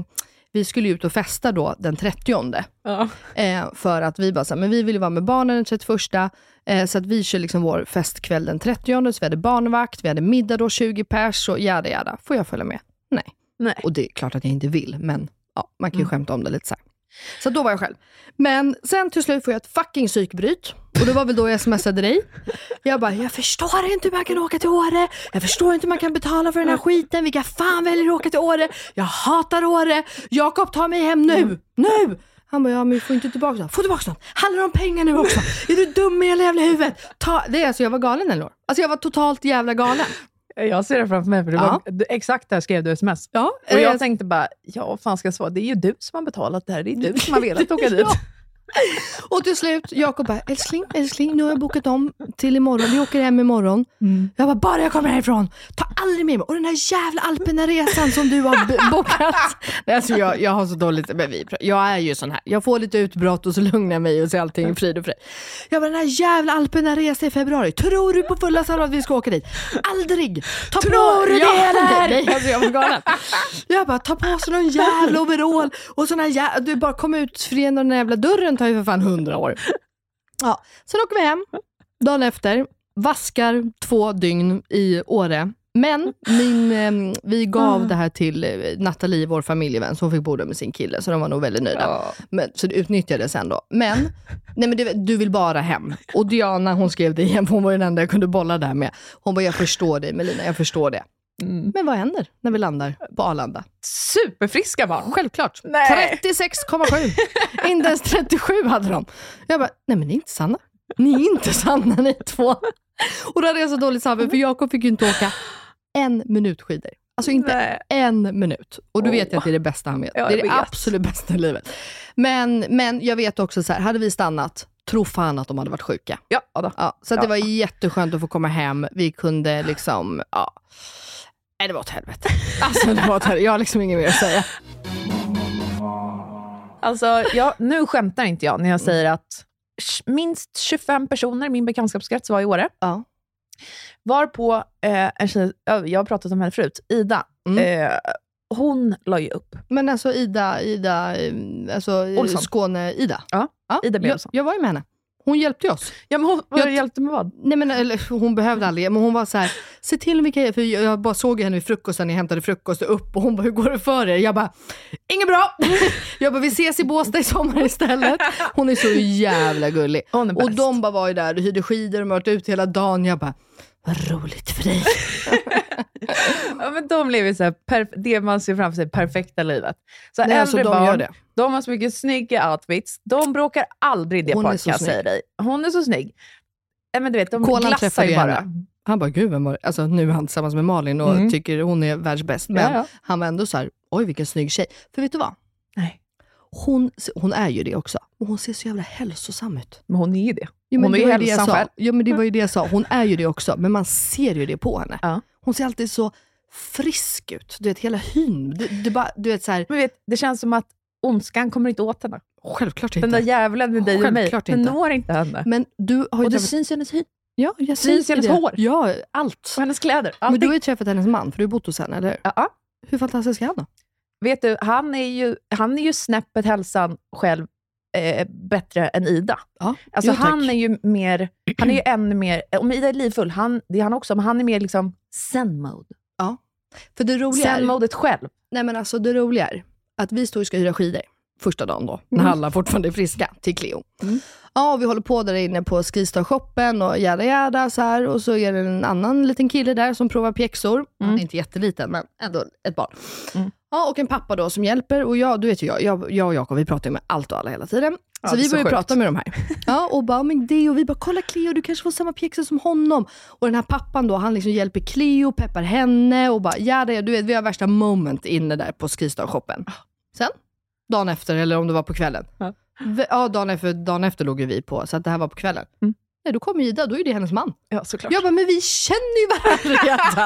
vi skulle ut och festa då den trettionde. Ja. Eh, för att vi bara så här, men vi ville vara med barnen den trettioförsta. Eh, så att vi kör liksom vår festkväll den trettionde. Så vi hade barnvakt, vi hade middag då, tjugo pers och jada jada. Får jag följa med? Nej. Nej. Och det är klart att jag inte vill, men ja, man kan ju Mm. skämta om det lite så här. Så då var jag själv. Men sen till slut får jag ett fucking psykbryt. Och det var väl då jag smsade dig. Jag bara, jag förstår inte hur man kan åka till Åre. Jag förstår inte hur man kan betala för den här skiten. Vilka fan väljer att åka till Åre? Jag hatar Åre. Jakob, ta mig hem nu. Nu! Han bara, ja men vi får inte tillbaka något. Få tillbaka något. Handlar det om pengar nu också? Är du dum i hela jävla huvudet? Ta... Det är alltså, jag var galen eller? Alltså jag var totalt jävla galen. Jag ser det framför mig, för det Ja. var exakt där skrev du sms. Ja, Och jag eh, tänkte bara, ja vad fan ska jag svara? Det är ju du som har betalat det här. Det är du som har velat åka dit. Ja. Och till slut, Jakob bara, älskling, älskling, nu har jag bokat om till imorgon. Vi åker hem imorgon. Mm. Jag bara, bara jag kommer härifrån, ta aldrig med mig. Och den här jävla Alperna-resan som du har b- bokat. Nej, alltså jag, jag har så dåligt, men vi, jag är ju sån här. Jag får lite utbrott och så lugnar jag mig och så är allting frid och frid. Jag bara, den här jävla Alperna-resan i februari. Tror du på fulla salva att vi ska åka dit? Aldrig! Ta Tror på, du det ja, eller? Nej, alltså jag var galen. Jag bara, ta på sig någon jävla overall. Och sån här jävla, du bara kom ut för den där jävla dörren tar ju för fan hundra år. Ja, sen åker vi hem. Dagen efter, vaskar två dygn i Åre. Men min, eh, vi gav det här till eh, Nathalie, vår familjevän, som fick bo där med sin kille. Så de var nog väldigt nöjda. Ja. Men, så det utnyttjade sen då. Men, nej men det, du vill bara hem. Och Diana, hon skrev det igen, för hon var ju den enda jag kunde bolla där med. Hon bara, jag förstår dig Melina, jag förstår det. Mm. Men vad händer när vi landar på Arlanda? Superfriska barn. Självklart. Nej. trettiosex komma sju. Inte ens trettiosju hade de. Jag bara, nej men ni är inte sanna. Ni är inte sanna ni två. Och då hade jag så dåligt samvete, för Jakob fick ju inte åka en minut skidor. Alltså inte Nej. en minut. Och du Åh. vet jag att det är det bästa han vet. Ja, det är jag det vet. absolut bästa i livet. Men, men jag vet också så här, hade vi stannat, tro fan att de hade varit sjuka. Ja, då. Ja, så att Ja. det var jätteskönt att få komma hem. Vi kunde liksom, ja. Nej, det var ett helvete. Alltså det var ett helvete. Jag har liksom inget mer att säga. Alltså, jag, nu skämtar inte jag när jag säger att minst tjugofem personer i min bekantskapskrets var i Åre. Ja. Var på eh, en tjej, jag har pratat om henne förut, Ida. Mm. Eh, hon la ju upp. Men alltså Ida, Ida, eh, alltså Olsson. Skåne-Ida. Ja, Ida B. jag, Olsson. jag var ju med henne. Hon hjälpte ju oss. Ja, men hon Jag- jag, hjälpte med vad? Nej men eller, hon behövde aldrig, men hon var så här, se till vilka, för jag, jag bara såg henne vid frukosten, jag hämtade frukost upp och hon bara, hur går det för er? Jag bara, inget bra. Jag bara, vi ses i Båstad i sommar istället. Hon är så jävla gullig. Hon är Och bäst. de bara var ju där, och hyrde skidor och varit ute hela dagen. Jag bara, vad roligt för dig. Ja, men de lever så här, perf- det man ser framför sig, perfekta livet. Så Nej, alltså, äldre de barn, gör det. de har så mycket snygga outfits. De bråkar aldrig det Hon på, är så kan jag snygg. säga dig. Hon är så snygg. Ja, men du vet, de Kolan glassar träffade ju bara. henne. Han bara, gud, vem var det? Alltså nu är han tillsammans med Malin och Mm. tycker hon är världsbäst. Men Ja, ja. han var ändå så här, oj vilken snygg tjej. För vet du vad? Nej, Hon, hon är ju det också. Och hon ser så jävla hälsosam ut. men hon är ju det. Jo, Hon är det ju var det jag hälsosam sa. själv. Ja, men det var ju det jag sa. Hon är ju det också. Men man ser ju det på henne. Ja. Hon ser alltid så frisk ut. Du vet, hela hyn. Du, du, bara, du vet så här, Men vet, det känns som att ondskan kommer inte åt henne. självklart inte. Den där jävlen med dig och mig, Självklart den inte. når inte henne. Men du har ju Och det träffat... syns i hennes hy. Ja, jag syns säger i hennes det. hår. Ja, allt. Och hennes kläder. Men Allting. du har ju träffat hennes man, för du har bott hos henne, eller hur? Ja. Hur fantastisk är han då? Vet du, han är ju, han är ju snäppet hälsan själv eh, bättre än Ida. Ja, Alltså jo, tack. han är ju mer, han är ju ännu mer, om Ida är livfull, han, det är han också, men han är mer liksom zen-mode. För det roliga är, Zen-modet själv. nej men alltså det roliga är att vi står och ska hyra skidor första dagen då, när Mm. alla fortfarande är friska, till Cleo. Mm. Ja, och vi håller på där inne på Skistar-shoppen och jada jada så här, och så är det en annan liten kille där som provar pjäxor. Han är inte jätteliten, men ändå ett barn. Mm. Ja, och en pappa då som hjälper, och jag, du vet ju jag, jag, jag och Jakob, vi pratar ju med allt och alla hela tiden. Ja, så det är vi så börjar sjukt. prata med de här. Ja, och bara, men det, och vi bara, kolla Cleo, du kanske får samma pjäxor som honom. Och den här pappan då, han liksom hjälper Cleo, peppar henne och bara, ja det, du vet, vi har värsta moment inne där på Skistar-shoppen. Sen, dagen efter, eller om det var på kvällen. Ja. V- Ja, dagen efter, dagen efter låg ju vi på, så att det här var på kvällen. Mm. Nej, då kom Ida, då är det hennes man. Ja, såklart. Jag bara, men vi känner ju varandra redan.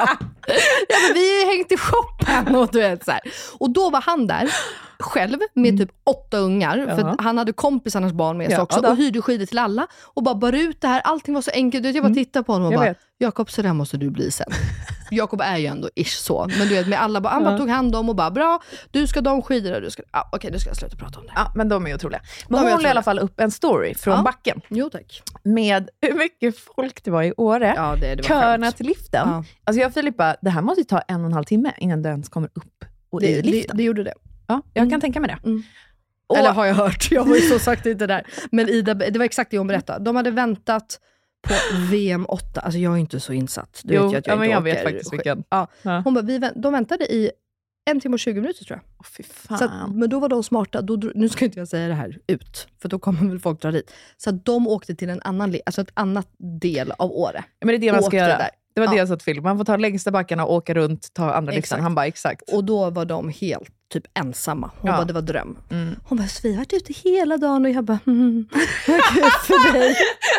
Ja, men vi har ju hängt i shoppen och du vet så här. Och då var han där själv med typ åtta ungar. Ja. För han hade kompisarnas barn med sig Ja, också. då. Och hyrde skidor till alla. Och bara bar ut det här. Allting var så enkelt. Jag bara tittade på honom och Jag bara, vet. Jakob, så där måste du bli sen. Jakob är ju ändå ish så. Men du vet, med alla bara, han bara Ja. tog hand om och bara, bra, du ska de skidor och du ska, ah, okej, okay, nu ska jag sluta prata om det. Ja, men de är otroliga. Men De är hon la i otroliga. alla fall upp en story från Ja. backen. Jo, tack. Med hur mycket folk det var i Åre. Ja, det, det var Köerna skönt. till liften. Ja. Alltså jag och Filip bara, det här måste ju ta en och en halv timme innan du ens kommer upp och Det, i det, liften. det gjorde det. Ja, jag Mm. kan tänka mig det. Mm. Och, Eller har jag hört, jag var ju så sagt inte där. Men Ida, det var exakt det hon berättade. De hade väntat på V M åtta. Alltså jag är inte så insatt. Du jo, vet ju att jag ja, men inte jag åker. vet faktiskt vilken. Ja. Ja. Hon bara, vi vänt, de väntade i en timme och tjugo minuter tror jag. Åh, fy fan. Så att, men då var de smarta. Då, dro- nu ska inte jag säga det här ut. För då kommer väl folk dra dit. Så att de åkte till en annan, le- alltså ett annat del av Åre. Men det är det man ska åkte göra. där. Det var Ja. det jag sa till Filip. Man får ta längsta backarna och åka runt, ta andra liften. Exakt. Han bara, exakt. Och då var de helt typ ensamma. Hon Ja. bara, det var dröm. Mm. Hon bara, vi har varit ute hela dagen och jag bara, mm, vad kul för dig.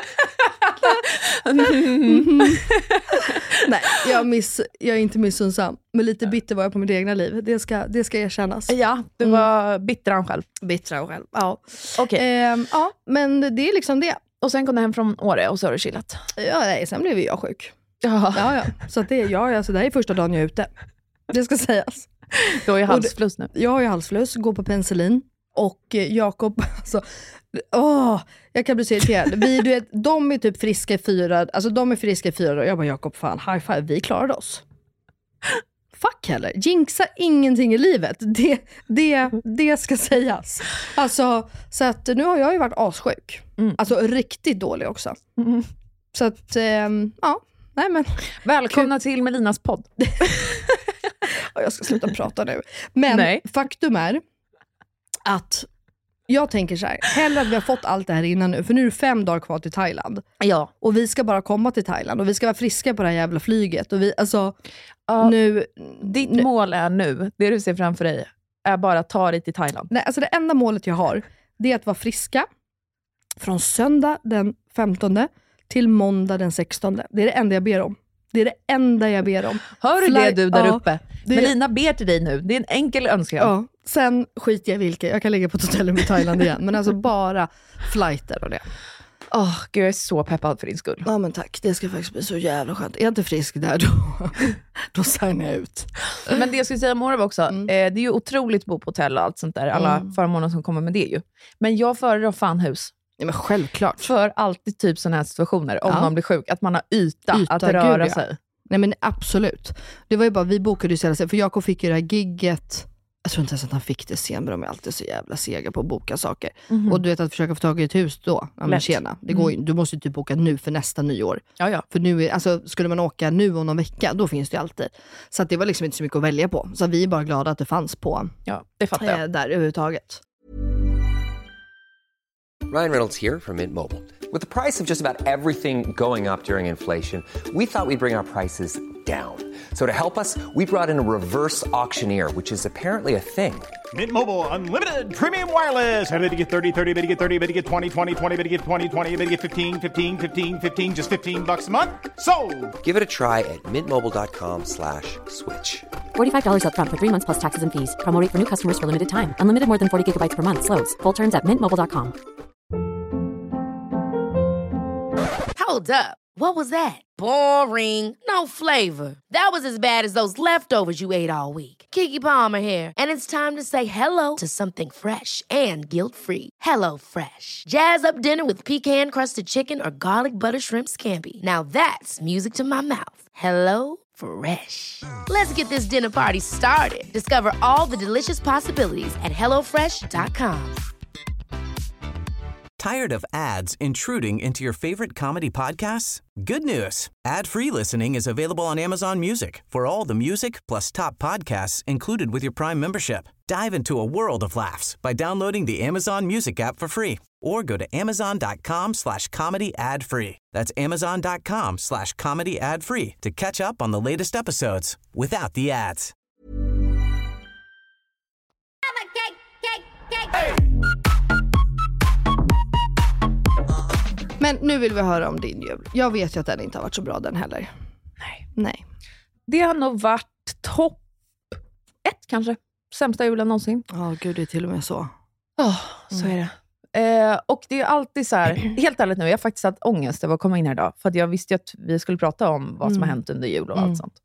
Mm. Nej, jag, miss, jag är inte missunnsam. Men lite bitter var jag på mitt egna liv. Det ska, det ska erkännas. Ja, du var bittran själv. Bittra själv. Ja. Okej. Ehm, ja, men det är liksom det. Och sen kom du hem från Åre och så har du chillat. Ja, nej, sen blev ju jag sjuk. Ja. Ja, ja. Så att det, ja, alltså, det här är första dagen jag är ute. Det ska sägas. Du har ju Och det- halsfluss nu. Jag har ju halsfluss, går på penicillin. Och eh, Jakob, alltså, åh, jag kan bli så irriterad. Vi, du vet, de är typ friska i fyra, alltså de är friska i fyra och jag bara, Jakob, fan, high five, vi klarade oss. Fuck heller, jinxa ingenting i livet. Det, det, det ska sägas. Alltså, så att nu har jag ju varit assjuk. Mm. Alltså riktigt dålig också. Mm. Så att, ehm, ja, nej men. Välkomna till Melinas podd. Jag ska sluta prata nu. Men Nej. faktum är att jag tänker så här, hellre att vi har fått allt det här innan nu, för nu är det fem dagar kvar till Thailand. Ja. Och vi ska bara komma till Thailand och vi ska vara friska på det här jävla flyget. Och vi, alltså, Ja, nu... ditt nu, mål är nu, det du ser framför dig, är bara att ta dig till Thailand. nej, alltså det enda målet jag har, det är att vara friska från söndag den femtonde till måndag den sextonde. Det är det enda jag ber om. Det är det enda jag ber om. Hör du Fly- det du där ja, uppe? det- Melina ber till dig nu. Det är en enkel önskan. Ja, sen skiter jag i vilka. Jag kan ligga på ett hotellrum i Thailand igen. Men alltså bara flighter och det. Åh, gud, jag är så peppad för din skull. Ja men tack, det ska faktiskt bli så jävla skönt. Är jag inte frisk där då, då signar jag ut. Men det jag skulle säga om Åre var också, Mm. eh, det är ju otroligt att bo på hotell och allt sånt där. Alla Mm. förmåner som kommer med det ju. Men jag föredrar fan hus. Ja men självklart. För alltid typ sådana här situationer, om Ja. man blir sjuk, att man har yta, Yta, att röra gud, ja. sig. Nej men absolut. Det var ju bara, vi bokade ju senast, för Jakob fick ju det här gigget. Jag tror inte ens att han fick det sen, men de är alltid så jävla sega på att boka saker. Mhm. Och du vet, att försöka få tag i ett hus då, ja men Lätt. tjena. Det går ju, du måste ju typ boka nu för nästa nyår. Ja, ja. För nu är, alltså, skulle man åka nu om någon vecka, då finns det alltid. Så att det var liksom inte så mycket att välja på. Så vi är bara glada att det fanns på ja, det fattar jag. eh, där överhuvudtaget. Ryan Reynolds here from Mint Mobile. With the price of just about everything going up during inflation, we thought we'd bring our prices down. So to help us, we brought in a reverse auctioneer, which is apparently a thing. Mint Mobile Unlimited Premium Wireless. Ready to get thirty, thirty, bit to get thirty, bit to get twenty, twenty, twenty, bit to get twenty, twenty, bit to get fifteen, fifteen, fifteen, fifteen, just fifteen bucks a month? Sold! Give it a try at mintmobile.com slash switch. forty-five dollars up front for three months plus taxes and fees. Promo rate for new customers for limited time. Unlimited more than forty gigabytes per month. Slows full terms at mint mobile dot com. Hold up. What was that? Boring. No flavor. That was as bad as those leftovers you ate all week. Keke Palmer here, and it's time to say hello to something fresh and guilt-free. Hello Fresh. Jazz up dinner with pecan-crusted chicken or garlic butter shrimp scampi. Now that's music to my mouth. Hello Fresh. Let's get this dinner party started. Discover all the delicious possibilities at hello fresh dot com. Tired of ads intruding into your favorite comedy podcasts? Good news. Ad-free listening is available on Amazon Music for all the music plus top podcasts included with your Prime membership. Dive into a world of laughs by downloading the Amazon Music app for free or go to amazon.com slash comedy ad free. That's amazon.com slash comedy ad free to catch up on the latest episodes without the ads. Men nu vill vi höra om din jul. Jag vet ju att den inte har varit så bra den heller. Nej. Nej. det har nog varit topp ett kanske. Sämsta julen någonsin. Ja, oh, gud, det är till och med så. Ja, oh, så är det. Eh, och det är alltid så här, helt ärligt nu, jag har faktiskt haft ångest över att komma in här idag. För att jag visste ju att vi skulle prata om vad som mm. har hänt under jul och mm. allt sånt.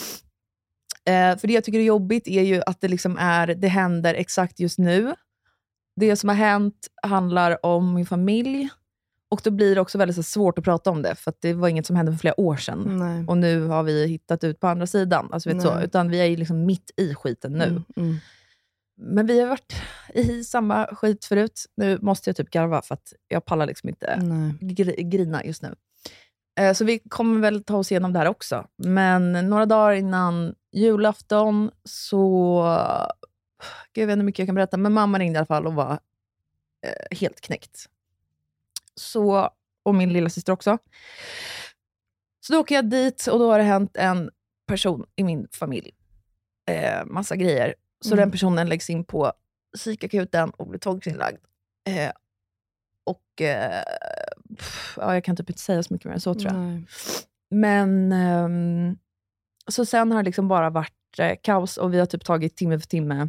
Eh, för det jag tycker är jobbigt är ju att det liksom är, det händer exakt just nu. Det som har hänt handlar om min familj. Och då blir det också väldigt så svårt att prata om det. För att det var inget som hände för flera år sedan. Nej. Och nu har vi hittat ut på andra sidan. Alltså, vet så, utan vi är ju liksom mitt i skiten nu. Mm, mm. Men vi har varit i samma skit förut. Nu måste jag typ garva för att jag pallar liksom inte gr- grina just nu. Eh, så vi kommer väl ta oss igenom det här också. Men några dagar innan julafton så... Gud, jag vet inte hur mycket jag kan berätta. Men mamma ringde i alla fall och var eh, helt knäckt. Så, och min lilla syster också. Så då åker jag dit och då har det hänt en person i min familj. Eh, massa grejer. Så mm. den personen läggs in på psykakuten och blir tvångsinlagd. Eh, och eh, pff, ja, jag kan typ inte säga så mycket mer än så, tror jag. Nej. Men eh, så sen har det liksom bara varit eh, kaos och vi har typ tagit timme för timme.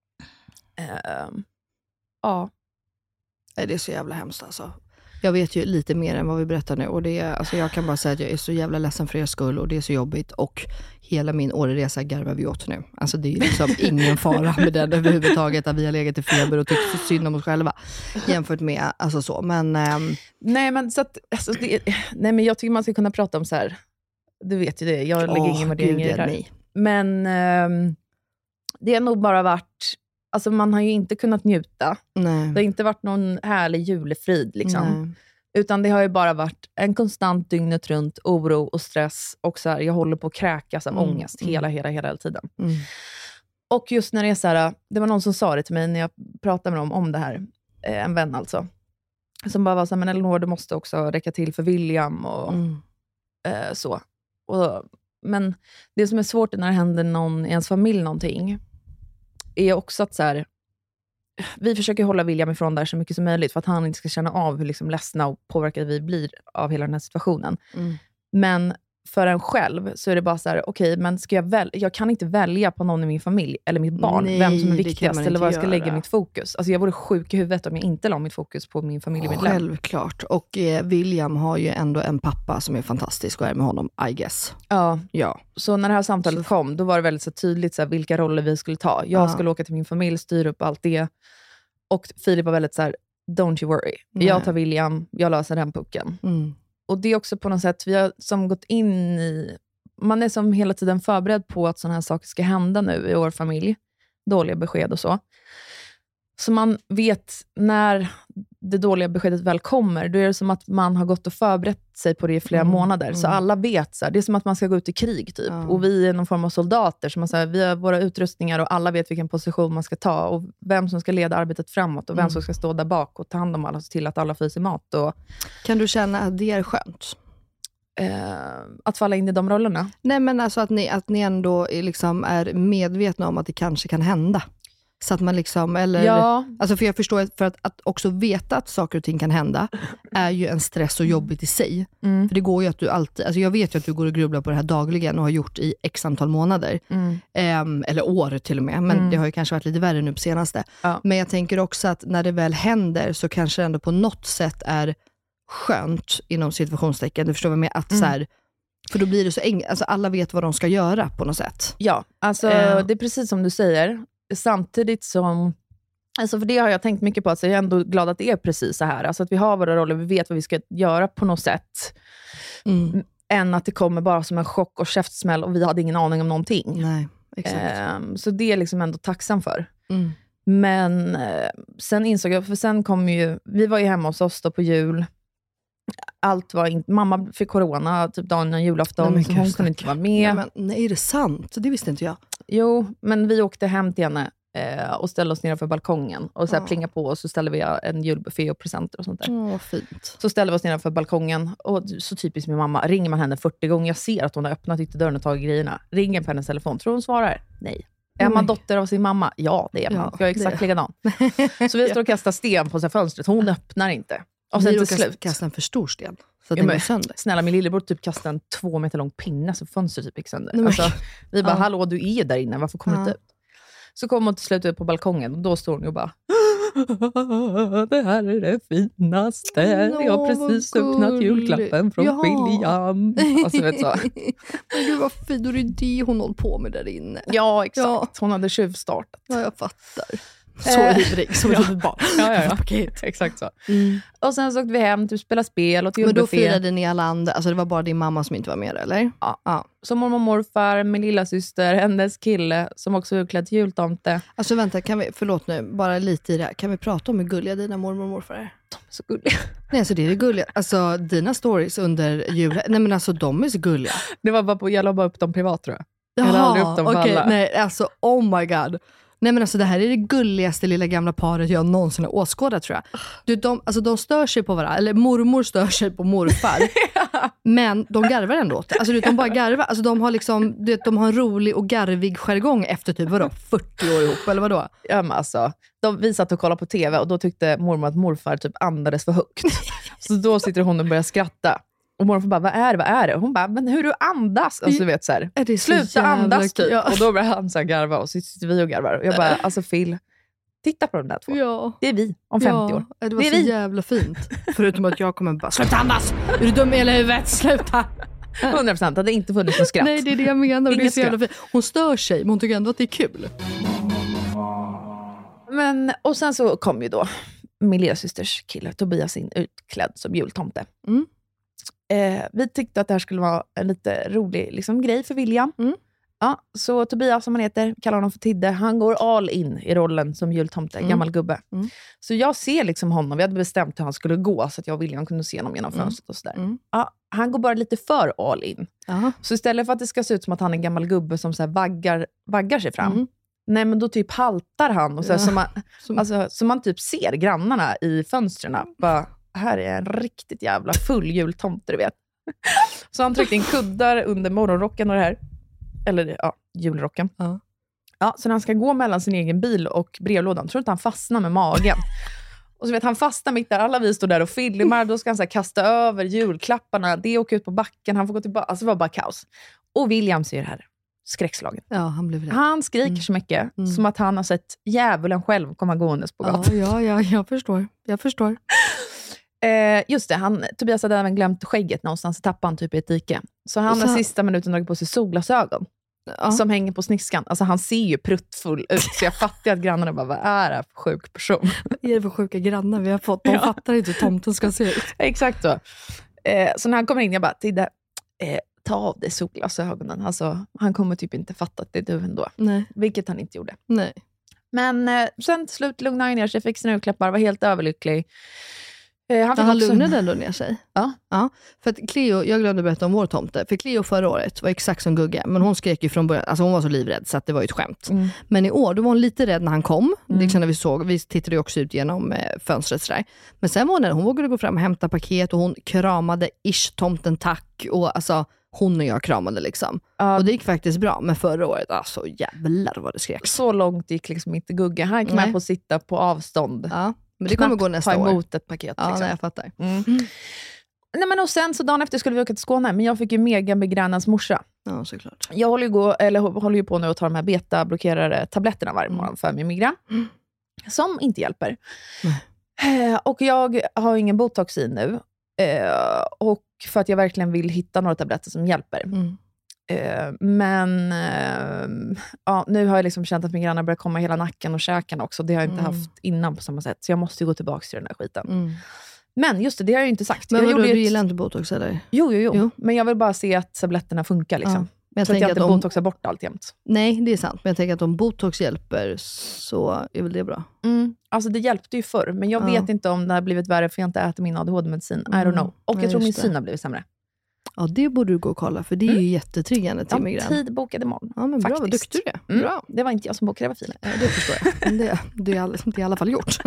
Eh, ja. Det är så jävla hemskt alltså. Jag vet ju lite mer än vad vi berättar nu och det är, alltså jag kan bara säga att jag är så jävla ledsen för er skull och det är så jobbigt och hela min åreresa garvar vi åt nu. Alltså det är ju liksom ingen fara med den överhuvudtaget att vi har legat i feber och tyckt så synd om oss själva jämfört med, alltså så, men ähm... nej men så att, alltså det, nej men jag tycker man ska kunna prata om så här, du vet ju det, jag lägger oh, ingen värdering i det här. Men ähm, det har nog bara varit, alltså man har ju inte kunnat njuta. Nej. Det har inte varit någon härlig julefrid liksom. Nej. Utan det har ju bara varit en konstant dygnet runt oro och stress. Och så här, jag håller på att kräkas av mm. ångest hela, hela, hela tiden. Mm. Och just när det är så här, det var någon som sa det till mig när jag pratade med dem om det här. Eh, en vän alltså. Som bara var så här, men Elinor, du måste också räcka till för William och mm. eh, så. Och, men det som är svårt när det händer någon i ens familj någonting är också att så här, vi försöker hålla William ifrån där så mycket som möjligt för att han inte ska känna av hur liksom ledsna och påverkade vi blir av hela den här situationen. Mm. Men för en själv så är det bara så här, okej, okay, men ska jag väl, jag kan inte välja på någon i min familj eller mitt barn, Nej, vem som är viktigast eller vad jag ska göra. lägga mitt fokus. Alltså jag vore sjuk i huvudet om jag inte la mitt fokus på min familjemedlem. Självklart. Och eh, William har ju ändå en pappa som är fantastisk och är med honom, I guess. Ja, ja. Så när det här samtalet så. kom, då var det väldigt så tydligt så här, vilka roller vi skulle ta. Jag ja. skulle åka till min familj, styra upp allt det. Och Filip var väldigt så här, don't you worry. Nej. Jag tar William, jag löser den pucken. Mm. Och det är också på något sätt, vi har som gått in i, man är som hela tiden förberedd på att sådana här saker ska hända nu i vår familj. Dåliga besked och så. Så man vet när det dåliga beskedet väl kommer, då är det som att man har gått och förberett sig på det i flera mm, månader. Mm. Så alla vet, så här, det är som att man ska gå ut i krig typ. Ja. Och vi är någon form av soldater. Så man, så här, vi har våra utrustningar och alla vet vilken position man ska ta. Och vem som ska leda arbetet framåt. Och vem mm. som ska stå där bak och ta hand om alla. Så till att alla får i sig mat. Och, kan du känna att det är skönt? Eh, att falla in i de rollerna? Nej, men alltså att ni, att ni ändå är, liksom, är medvetna om att det kanske kan hända. Så att man liksom, eller, ja. alltså för jag förstår att för att, att också veta att saker och ting kan hända är ju en stress och jobbigt i sig. Mm. För det går ju att du alltid, alltså jag vet ju att du går och grubblar på det här dagligen och har gjort i x antal månader. Mm. Um, eller år till och med, men mm. det har ju kanske varit lite värre nu på senaste. Ja. Men jag tänker också att när det väl händer så kanske det ändå på något sätt är skönt inom situationstecken. Du förstår vad jag menar? Att mm. så här, för då blir det så enkelt, alltså alla vet vad de ska göra på något sätt. Ja, alltså uh. det är precis som du säger. Samtidigt som, alltså för det har jag tänkt mycket på, så jag är ändå glad att det är precis så här. Alltså att vi har våra roller, vi vet vad vi ska göra på något sätt. Mm. Än att det kommer bara som en chock och käftsmäll och vi hade ingen aning om någonting. Nej, exakt. Um, så det är liksom ändå tacksam för. Mm. Men uh, sen insåg jag, för sen kom ju, vi var ju hemma hos oss då på jul. Allt var inte, mamma fick corona typ dagen innan julafton, nej, så hon kunde inte vara med. Nej, men, nej, är det sant? Det visste inte jag. Jo, men vi åkte hem till henne eh, och ställde oss nere för balkongen och så här, oh. plinga på och så ställde vi en julbuffé och presenter och sånt där. Åh, oh, fint. Så ställde vi oss nere för balkongen och så typiskt min mamma, ringer man henne fyrtio gånger, jag ser att hon har öppnat ytterdörren och tagit grejerna. Ringer på hennes telefon, tror hon svarar? Nej. Är man dotter av sin mamma? Ja, det är man. Ja, jag är exakt likadan. Så vi står och kastar sten på sig fönstret. Hon öppnar inte. Och sen Ni till råkade slut. kasta en för stor sten. Så att Ja, den men, går sönder. snälla, min lillebror typ kastade en två meter lång pinne så fönstret typ gick sönder. Nej, men- Alltså, vi bara, Ja. hallå du är där inne, varför kommer du Ja. inte ut? Så kom hon till slut ut på balkongen och då står hon och bara det här är det finaste. Nå, jag har precis vad öppnat gulligt. julklappen från Ja. William. Och så vet så. Men gud vad fint, då är det det hon håller på med där inne. Ja, exakt. Ja. Hon hade tjuvstartat. Ja, jag fattar. Så Eh, ivrig, som ett litet barn. Ja, ja, ja. Paket. Exakt så. Mm. Och sen så åkte vi hem, typ spela spel och till Men då julbuffé. firade ni alla andra, alltså det var bara din mamma som inte var med eller? Ja. ja. Så mormor och morfar, min lilla syster, hennes kille som också är utklädd till jultomte. Alltså vänta, kan vi, förlåt nu, bara lite i det här. Kan vi prata om hur gulliga dina mormor och morfar är? De är så gulliga. Nej, alltså det är det gulliga. Alltså dina stories under julen, nej men alltså de är så gulliga. Det var bara på, jag la bara upp dem privat tror jag. Jag la aldrig upp dem för okej, alla. nej alltså oh my god. Nej men alltså det här är det gulligaste lilla gamla paret jag någonsin har åskådat tror jag. Du, de, alltså, de stör sig på varandra, eller mormor stör sig på morfar. Men de garvar ändå åt det. Alltså du, de bara garvar, alltså de har liksom, du vet, de har en rolig och garvig jargong efter typ vadå, fyrtio år ihop eller vadå? Ja, men alltså, de, vi satt och kollade på tv och då tyckte mormor att morfar typ andades för högt. Så då sitter hon och börjar skratta. Och morfar bara, vad är det, vad är det? Och hon bara, men hur du andas? Alltså du vet så här, Är det så sluta jävla andas typ. kul? Ja. Och då börjar han så här garva och så sitter vi och garvar. Och jag bara, alltså Phil, titta på de där två. Ja. Det är vi om femtio Ja, år. det var Det är så vi. jävla fint. Förutom att jag kommer bara, sluta andas! Är du dum i hela huvudet? Sluta! hundra procent hade inte funnits något skratt. Nej, det är det jag menar. Det är Inget så jävla fint. Hon stör sig, men hon tycker ändå att det är kul. Men, och sen så kom ju då min lillasysters kille Tobias in utklädd som jultomte. Mm. Eh, vi tyckte att det här skulle vara en lite rolig liksom, grej för William. Mm. Ja, så Tobias som han heter, kallar honom för Tidde, han går all in i rollen som jultomte, Mm. gammal gubbe. Mm. Så jag ser liksom honom, vi hade bestämt hur han skulle gå så att jag och William kunde se honom genom Mm. fönstret och sådär. Mm. Ja, han går bara lite för all in. Jaha. Så istället för att det ska se ut som att han är en gammal gubbe som så här vaggar, vaggar sig fram, Mm. nej men då typ haltar han och så, här, Ja. så, man, Som- alltså, så man typ ser grannarna i fönstren. Bara, här är en riktigt jävla full jultomte, du vet. Så han tryckte in kuddar under morgonrocken och det här. Eller ja, julrocken. Ja. Ja, så när han ska gå mellan sin egen bil och brevlådan, tror inte han fastnar med magen. Och så vet han fastnar mitt där, alla vi står där och filmar, då ska han så här kasta över julklapparna, det åker ut på backen, han får gå tillbaka, alltså det var bara kaos. Och William ser det här, skräckslagen. Ja, han blev rädd. Han skriker Mm. så mycket, Mm. som att han har sett djävulen själv komma gåendes på Ja, gatan. ja, ja, jag förstår. Jag förstår. Eh, just det, han, Tobias hade även glömt skägget någonstans, så tappade han typ i ett dike. Så han Så- har sista minuten dragit på sig solglasögon. Ja. Som hänger på sniskan. Alltså han ser ju pruttfull ut. Så jag fattar att grannarna bara, vad är det här för sjuk person? Vad är det för sjuka grannar vi har fått? De Ja. fattar inte hur tomten ska se ut. Exakt så. Eh, så när han kommer in, jag bara, Tidde, eh, ta av dig solglasögonen. Alltså, han kommer typ inte fatta att det är du ändå. Nej, Vilket han inte gjorde. nej. Men eh, sen till slut lugnade han ner sig, fick sina julklappar, var helt överlycklig. Eh, han fick Han också... lugnade ändå ner sig. Ja. Ja, för att Cleo, jag glömde berätta om vår tomte. För Cleo förra året var exakt som Gugge, men hon skrek ju från början, alltså hon var så livrädd så att det var ju ett skämt. Mm. Men i år, då var hon lite rädd när han kom. Mm. Liksom när vi såg, vi tittade ju också ut genom eh, fönstret sådär. Men sen var hon, hon vågade gå fram och hämta paket och hon kramade ish tomten tack och alltså hon och jag kramade liksom. Ja. Och det gick faktiskt bra, men förra året, alltså jävlar vad det skrek. Så långt gick liksom inte Gugge. Han gick Nej. med på att sitta på avstånd. Ja, men det kommer Knappt gå nästa ta år. emot ett paket. Ja, liksom. nej, jag fattar. Mm. Nej, men och sen så dagen efter skulle vi åka till Skåne, men jag fick ju mega migränens morsa. Ja, såklart. Jag håller ju, gå, eller, håller ju på nu att ta de här beta-blockerare tabletterna varje Mm. morgon för min migrän. Mm. Som inte hjälper. Nej. Eh, och jag har ingen botox i nu. Eh, och för att jag verkligen vill hitta några tabletter som hjälper. Mm. Eh, men eh, ja, nu har jag liksom känt att migränen börjar komma i hela nacken och käken också. Det har jag inte Mm. haft innan på samma sätt. Så jag måste ju gå tillbaka till den här skiten. Mm. Men just det, det har jag ju inte sagt. Men jag vadå, gjorde ju du ett- gillar inte botox eller? Jo, jo, jo, Jo. Men jag vill bara se att tabletterna funkar. Liksom. Ja. Men jag så att jag tänker inte att om, botoxar bort allt jämt. nej, det är sant. Men jag tänker att om botox hjälper så är väl det bra. Mm. Alltså det hjälpte ju förr, men jag Ja. vet inte om det har blivit värre för jag inte äter min A D H D-medicin. I don't Mm. know. Och Ja, jag tror min just det. syn har blivit sämre. Ja, det borde du gå och kolla, för det är ju jättetriggande till Ja, migrän. tid bokad imorgon. Ja, men bra, vad faktiskt. duktig du är. Mm. Bra. Det var inte jag som bokade, det var Filip. Ja, det förstår jag. Men det, det, är, all, det är i alla fall gjort.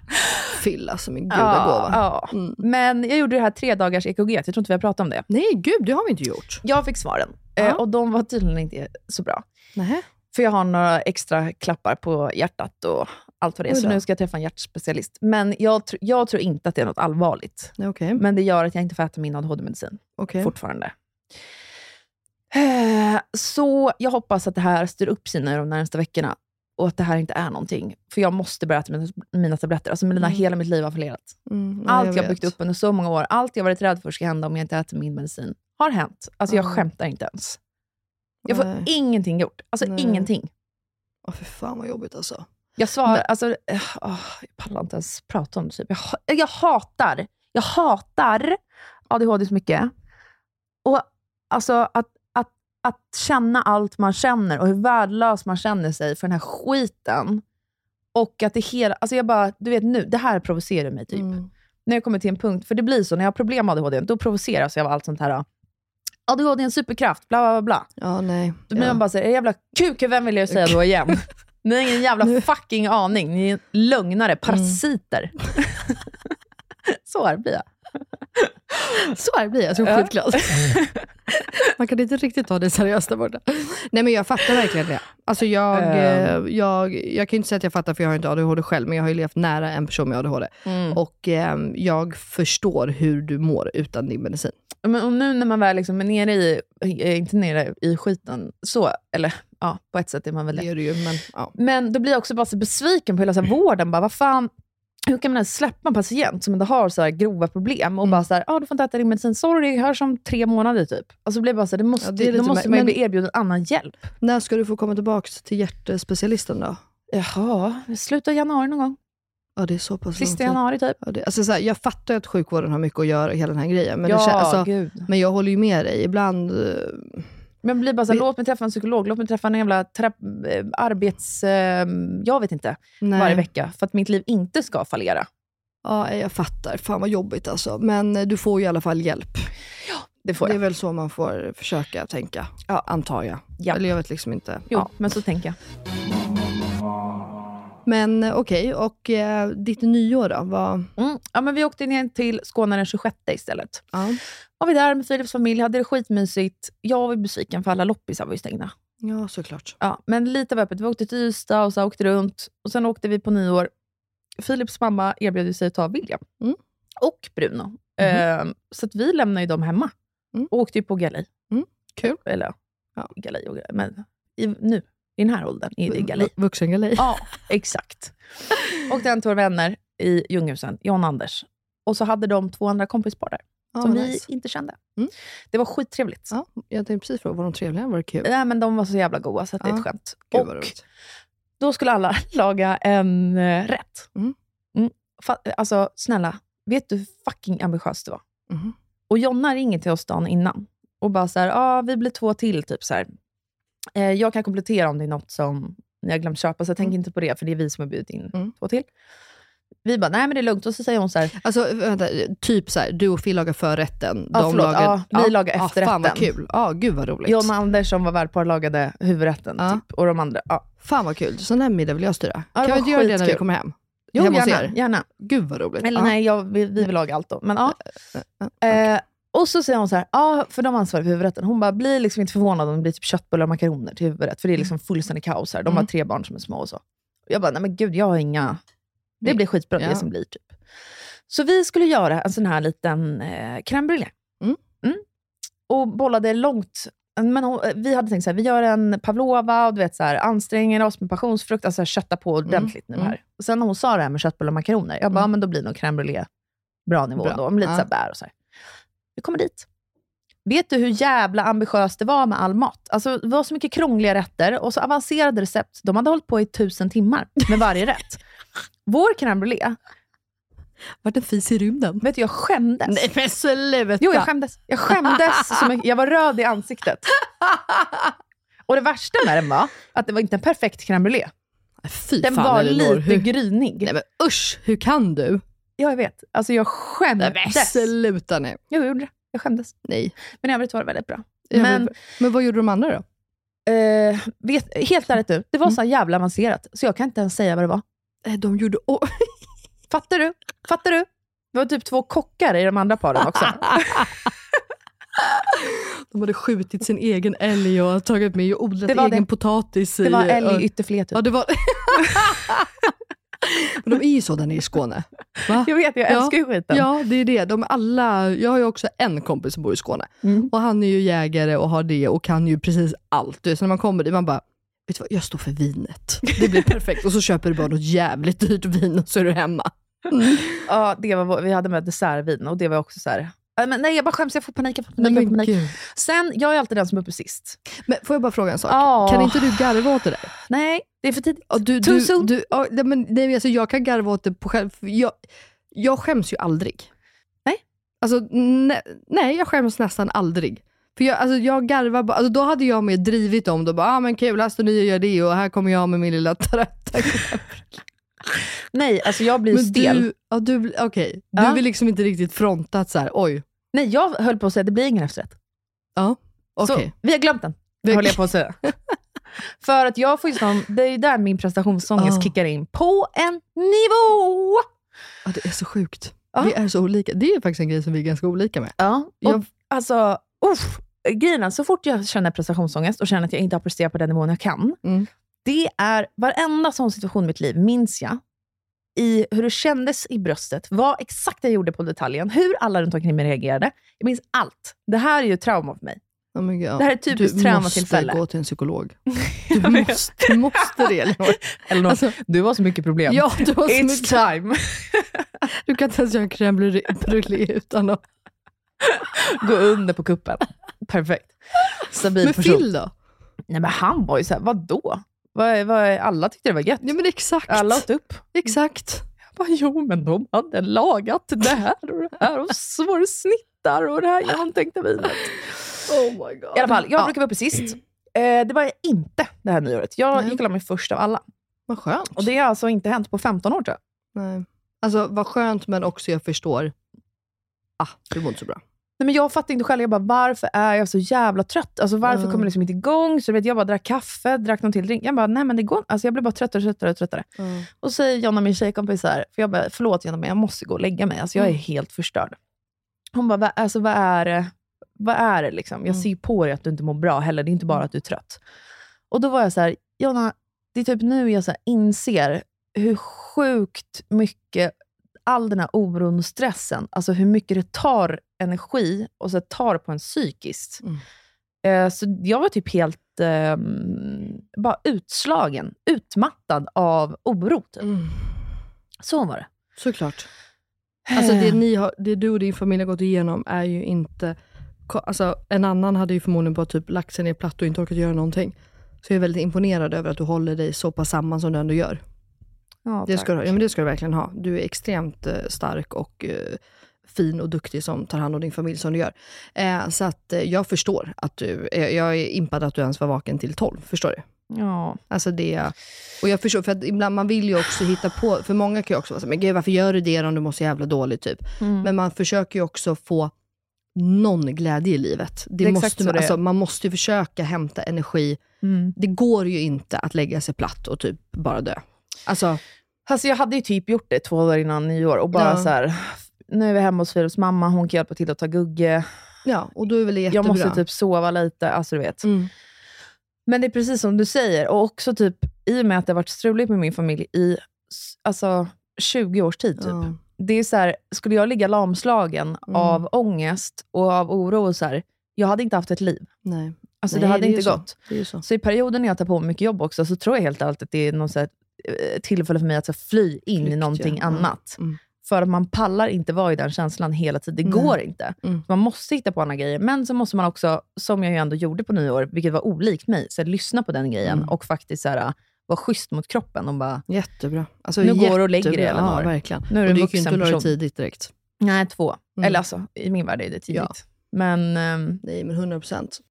Fylla som en Ja, gudagåva. ja. Mm. Men jag gjorde det här tre dagars E K G. Jag tror inte vi har pratat om det. Nej, gud, det har vi inte gjort. Jag fick svaren. Ja. Eh, och de var tydligen inte så bra. Nej. För jag har några extra klappar på hjärtat och allt vad det är. Så nu ska jag träffa en hjärtspecialist. Men jag, tr- jag tror inte att det är något allvarligt. Okay. Men det gör att jag inte får äta min A D H D-medicin. Okay. Fortfarande. Eh, så jag hoppas att det här styr upp sig nu de närmaste veckorna. Och att det här inte är någonting. För jag måste börja äta mina, mina tabletter. Alltså mina, mm. hela mitt liv har fallerat. Mm, allt jag, jag byggt upp under så många år. Allt jag varit rädd för ska hända om jag inte äter min medicin. Har hänt. Alltså jag mm. skämtar inte ens. Jag får Nej. ingenting gjort. Alltså Nej. ingenting. Åh, för fan vad jobbigt alltså. Jag svarar, alltså, oh, jag pallar inte ens prata om det. Typ. Jag, jag hatar, jag hatar A D H D så mycket. Och alltså att, att, att känna allt man känner och hur värdelös man känner sig för den här skiten. Och att det hela, alltså jag bara, du vet nu, det här provocerar mig typ. Mm. När jag kommer till en punkt, för det blir så, när jag har problem med A D H D, då provoceras jag av allt sånt här. A D H D är en superkraft, bla bla bla. Ja, nej. Då blir ja. man bara såhär, jävla kuk, vem vill jag säga då igen? Ni har ingen jävla fucking aning. Ni är lögnare, parasiter. Mm. Så här blir jag. Så här blir jag, så skitglad. Man kan inte riktigt ta det seriöst där borta. Nej, men jag fattar verkligen det. Alltså jag, um. jag, jag kan inte säga att jag fattar, för jag har inte A D H D själv, men jag har ju levt nära en person med A D H D. Mm. Och eh, jag förstår hur du mår utan din medicin. Men och nu när man väl liksom är nere i, inte nere i skiten, så, eller ja, på ett sätt är man väl det. Det är det ju, men, ja. Men då blir jag också bara så besviken på hela så här vården. Bara, vad fan, hur kan man ens släppa en patient som inte har så här grova problem och mm. bara så här, ja, ah, du får inte äta din medicin, sorry, det hörs om tre månader typ. Alltså blir bara så här, det måste, ja, det då måste man ju bli erbjuden annan hjälp. När ska du få komma tillbaka till hjärtspecialisten då? Jaha, slutet av januari någon gång. Ja, det är så pass Sista januari typ. Ja, det, alltså, så här, jag fattar ju att sjukvården har mycket att göra hela den här grejen. Men, ja, det känns, alltså, gud. Men jag håller ju med dig. Ibland... Uh, men det blir bara så här, vi, låt mig träffa en psykolog, låt mig träffa en jävla terap- arbets... Uh, jag vet inte. Nej. Varje vecka. För att mitt liv inte ska fallera. Ja, jag fattar. Fan vad jobbigt alltså. Men du får ju i alla fall hjälp. Ja, det får jag. Det är väl så man får försöka tänka. Ja, antar jag. Ja. Eller jag vet liksom inte. Jo, ja. men så tänker jag. Men okej, okay. och eh, ditt nyår då? Var... Mm. Ja, men vi åkte ner till Skåne den tjugosjätte istället. Ja. Var vi där med Philips familj, hade det skitmysigt. Jag var besviken för alla loppisar var ju stängda. Ja, såklart. Ja, men lite var öppet. Vi åkte till Ystad och så åkte runt. Och sen åkte vi på nyår. Philips mamma erbjöd sig att ta William. Mm. Och Bruno. Mm. Uh, så att vi lämnade ju dem hemma. Mm. Och åkte ju på galej. Mm. Kul. Eller ja, galej och galej. Men i, nu. I den här åldern är det galej. Vuxengalej. Ja, exakt. Och den tog vänner i Ljunghusen, John Anders. Och så hade de två andra kompispar där. Ah, som nice. Vi inte kände. Mm. Det var skittrevligt. Ja, jag tänkte precis fråga, var de trevliga? Var det kul? Nej, men de var så jävla goda så att det är ett skämt. Gud, och då skulle alla laga en uh, rätt. Mm. Mm. Fa- alltså, snälla, vet du hur fucking ambitiöst det var? Mm. Och Jonna ringer till oss dagen innan. Och bara så här, ja, ah, vi blir två till typ så här. Eh, jag kan komplettera om det är något som ni har glömt köpa, så jag tänker mm. inte på det, för det är vi som har bjudit in mm. två till. Vi bara, nej men det är lugnt. Och så säger hon så här, alltså vänta, typ så här, du och Phil lagar förrätten. Ja, de lagar, ja, vi ja, lagar efterrätten. Ja, fan vad kul. Ja, gud vad roligt. John Anders som var värdpar lagade huvudrätten ja. Typ, och de andra, ja. Fan vad kul, sån där middag vill jag styra. Ja, kan vi inte göra det när vi kommer hem? Jo, hem gärna, gärna. Gud vad roligt. Eller ja. nej, jag, vi, vi vill laga allt då. Men ja. Okay. Eh, och så säger hon så här, ja, för de ansvarar för huvudrätten. Hon bara, blir liksom inte förvånad om det blir typ köttbullar och makaroner till huvudrätt. För det är liksom fullständig kaos här. De mm. har tre barn som är små och så. Och jag bara, nej men gud, jag har inga... Det blir skitbra, ja. Det som blir typ. Så vi skulle göra en sån här liten eh, crème brûlée. Mm. Mm. Och bollade långt. Men hon, vi hade tänkt så här, vi gör en pavlova och du vet så här, anstränger oss med passionsfrukt, alltså kötta på ordentligt mm. nu här. Mm. Och sen när hon sa det här med köttbullar och makaroner, jag bara, mm. men då blir nog crème brûlée bra nivå bra. Då, med lite ja. Så här bär och så här. Vi kommer dit. Vet du hur jävla ambitiöst det var med all mat? Alltså det var så mycket krångliga rätter och så avancerade recept. De hade hållit på i tusen timmar med varje rätt. Vår crème brûlée vart en fis i rymden. Vet du, jag skämdes. Nej, men sluta. Jo, jag skämdes. Jag skämdes så mycket. Jag var röd i ansiktet. Och det värsta med den var att det var inte en perfekt crème brûlée. Fy den fan, var Elinor, lite hur... grynig. Nej, men usch, hur kan du? Ja, jag vet. Alltså jag skämdes. Nej, men sluta nu. Jo, jag gjorde det. Jag skämdes. Nej. Men i övrigt var det väldigt bra. Ja, men, men, men vad gjorde de andra då? Uh, vet, helt ärligt nu, det var mm. så jävla avancerat. Så jag kan inte ens säga vad det var. De gjorde... Oh. Fattar du? Fattar du? Det var typ två kockar i de andra paren också. De hade skjutit sin egen älg och tagit med och odlat egen det. potatis. Det var älg i ytterfilet. Typ. Ja, det var... Men de är ju så där nere i Skåne. Va? Jag vet, jag älskar ju ja. skiten. Ja, det är det. De är alla, jag har ju också en kompis som bor i Skåne. Mm. Och han är ju jägare och har det och kan ju precis allt. Så när man kommer dit, man bara, vet du vad, jag står för vinet. Det blir perfekt. Och så köper du bara något jävligt dyrt vin och så är du hemma. Mm. Ja, det var, vi hade med dessertvin och det var också så här. Men nej, jag bara skäms, jag får panik, jag får panik, Nej, jag får panik. Gud. Sen, jag är alltid den som är uppe sist. Men får jag bara fråga en sak? Ja. Kan inte du garva åt det där? Nej, det är för tidigt. Ja, du, Too du, soon. du, ja, nej, men, nej, alltså, jag kan garva åt det på själv. Jag, jag skäms ju aldrig. Nej. Alltså, ne, nej, jag skäms nästan aldrig. För jag, alltså, jag garvar bara, alltså, då hade jag med drivit om det. Bara, ah, men kul, här står ni och gör det och här kommer jag med min lilla trötta. Nej, alltså jag blir Men stel. du, ja, du, okej. Ja. Du vill liksom inte riktigt frontat så här, oj. Nej, jag höll på att säga, det blir ingen efterrätt. Ja, okej. Så vi har glömt den, Vi- höll jag på att säga. För att jag får ju sån, det är ju där min prestationsångest Ah. kickar in. På en nivå! Ja, det är så sjukt. Ja. Vi är så olika. Det är faktiskt en grej som vi är ganska olika med. Ja, och Jag- alltså, uff, grejen är, så fort jag känner prestationsångest och känner att jag inte har presterat på den nivån jag kan, Mm. det är varenda sån situation i mitt liv, minns jag, i hur det kändes i bröstet, vad exakt jag gjorde på detaljen, hur alla runt omkring mig reagerade. Jag minns allt. Det här är ju trauma för mig. Oh my God. Det här är typiskt du traumatillfälle. måste gå till en psykolog. Du måste, du måste det, Elinor. Eller Alltså, du har så mycket problem. ja, du har så It's mycket. time. Du kan inte ens göra en crème brûlée utan att... Gå under på kuppen. Perfekt. Stabil Men person. Phil då? Nej, men han var ju såhär, vadå? Vad, vad, alla tyckte det var gött. Ja, men exakt. Alla åt upp. Exakt. Jag bara, jo, men de hade lagat det här och det här och så var det snittar och det här genomtänkta vinet. Oh my God. I alla fall, jag Ja. brukar vara uppe sist. Eh, det var jag inte det här nyåret. Jag Nej. gick och la mig först av alla. Vad skönt. Och det har alltså inte hänt på femton år, tror jag. Nej. Alltså, vad skönt, men också jag förstår. Ah, det var inte så bra. Nej, men jag fattar inte själv. Jag bara, varför är jag så jävla trött? Alltså varför Mm. kommer det liksom inte igång? Så vet jag bara drack kaffe, drack någon till drink. Jag bara, nej men det går. Alltså jag blir bara tröttare, tröttare, tröttare. Mm. Och så säger Jonna, min tjejkompis, så här, för jag bara, förlåt Jonna, men jag måste gå och lägga mig. Alltså jag är Mm. helt förstörd. Hon bara, Va, alltså vad är det? Vad är det liksom? Jag Mm. ser på dig att du inte mår bra heller. Det är inte bara att du är trött. Och då var jag så här, Jonna, det är typ nu jag så här inser hur sjukt mycket all den här oron och stressen, alltså hur mycket det tar energi och så här tar på en psykiskt. Mm. Eh, så jag var typ helt eh, bara utslagen, utmattad av oro. Typ. Mm. Så var det. Såklart. Alltså det, ni har, det du och din familj har gått igenom är ju inte... Alltså en annan hade ju förmodligen bara typ lagt sig ner platt och inte orkat göra någonting. Så jag är väldigt imponerad över att du håller dig så pass samman som du ändå gör. Ja, Det tack. ska, du, ja, men det ska du verkligen ha. Du är extremt eh, stark och eh, fin och duktig som tar hand om din familj som du gör. Eh, så att eh, jag förstår att du... Eh, jag är impad att du ens var vaken till tolv, förstår du? Ja. Alltså det... Och jag förstår, för att ibland man vill ju också hitta på... För många kan ju också vara så, men gud, varför gör du det om du mår så jävla dåligt typ? Mm. Men man försöker ju också få någon glädje i livet. Det Det är exakt måste, så man, det är. alltså, man måste ju försöka hämta energi. Mm. Det går ju inte att lägga sig platt och typ bara dö. Alltså, Alltså jag hade ju typ gjort det två år innan nyår och bara Ja. så här, nu är vi hemma hos Firos mamma, hon kan hjälpa till att ta gugge. ja, och då är väl det Jag jättebra. måste typ sova lite, alltså du vet. Mm. Men det är precis som du säger, och också typ i och med att det har varit struligt med min familj i s- alltså tjugo års tid typ. Ja. Det är så här, skulle jag ligga lamslagen Mm. av ångest och av oro och så här, jag hade inte haft ett liv. Nej. Alltså Nej, det hade är ju inte så. gått. Det är ju så. Så i perioden när jag tar på mig mycket jobb också, så tror jag helt enkelt att det är någon så här, eh, tillfälle för mig att så här, fly in i Flykt, någonting ja. annat. Mm. För att man pallar inte vara i den känslan hela tiden. Det Nej. går inte. Mm. Man måste hitta på andra grejer. Men så måste man också, som jag ju ändå gjorde på nyår, vilket var olikt mig, så här, lyssna på den grejen Mm. och faktiskt så här, vara schysst mot kroppen. Och bara, Jättebra. Alltså, Nu går jättebra. och lägger dig, Elinor. Ja, verkligen. Nu är du och en det gick ju vuxen inte att la det person. tidigt direkt. nej, två. Mm. Eller alltså, i min värld är det tidigt. Ja. Men ehm, Nej, men hundra procent.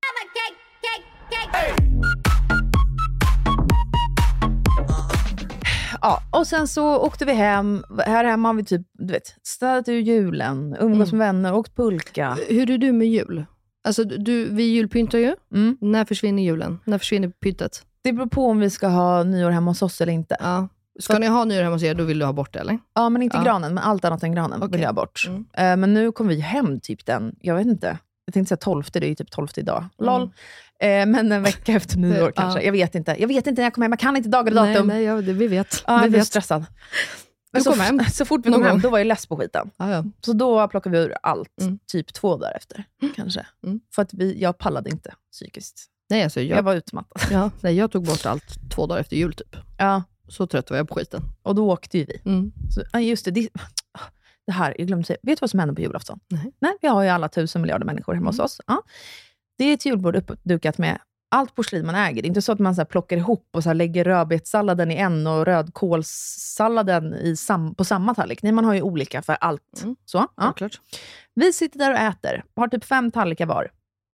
ja, och sen så åkte vi hem. Här hemma har vi typ, du vet, städat ur julen, umgås Mm. med vänner, åkt pulka. Hur är du med jul? Alltså, du, vi julpyntar ju. Mm. När försvinner julen? När försvinner pyntet? Det beror på om vi ska ha nyår hemma hos oss eller inte. Ja. Ska ni ha nyår hemma hos er, då vill du ha bort det, eller? Ja, men inte Ja. granen, men allt annat än granen Okej. vill jag ha bort. Mm. Eh, men nu kommer vi hem typ den, jag vet inte, jag tänkte säga tolfte, det är ju typ tolfte idag. Lol. Mm. Eh, men en vecka efter nyår kanske. Ja. Jag vet inte. Jag vet inte när jag kommer hem. Jag kan inte dagar och datum. Nej, nej ja, det, vi vet. Ja, jag blir stressad. Men så, hem. så fort vi kom hem, då var jag less på skiten. Ah, ja. Så då plockade vi ur allt. Mm. Typ två dagar efter, mm. kanske. Mm. För att vi, jag pallade inte psykiskt. Nej, alltså jag, jag var utmattad. Ja, nej, jag tog bort allt två dagar efter jul typ. Ja. Så trött var jag på skiten. Och då åkte ju vi. Mm. Så, just det, det, det här, jag glömde säga. Vet du vad som händer på julafton? Nej. Nej, vi har ju alla tusen miljarder människor hemma mm. hos oss. Ja. Det är ett julbord uppdukat med allt porslin man äger. Det är inte så att man så här plockar ihop och så här lägger rödbetssalladen i en och rödkålssalladen i sam- på samma tallrik. Nej, man har ju olika för allt. Mm. Så, ja. Ja, klart. Vi sitter där och äter. Har typ fem tallrikar var.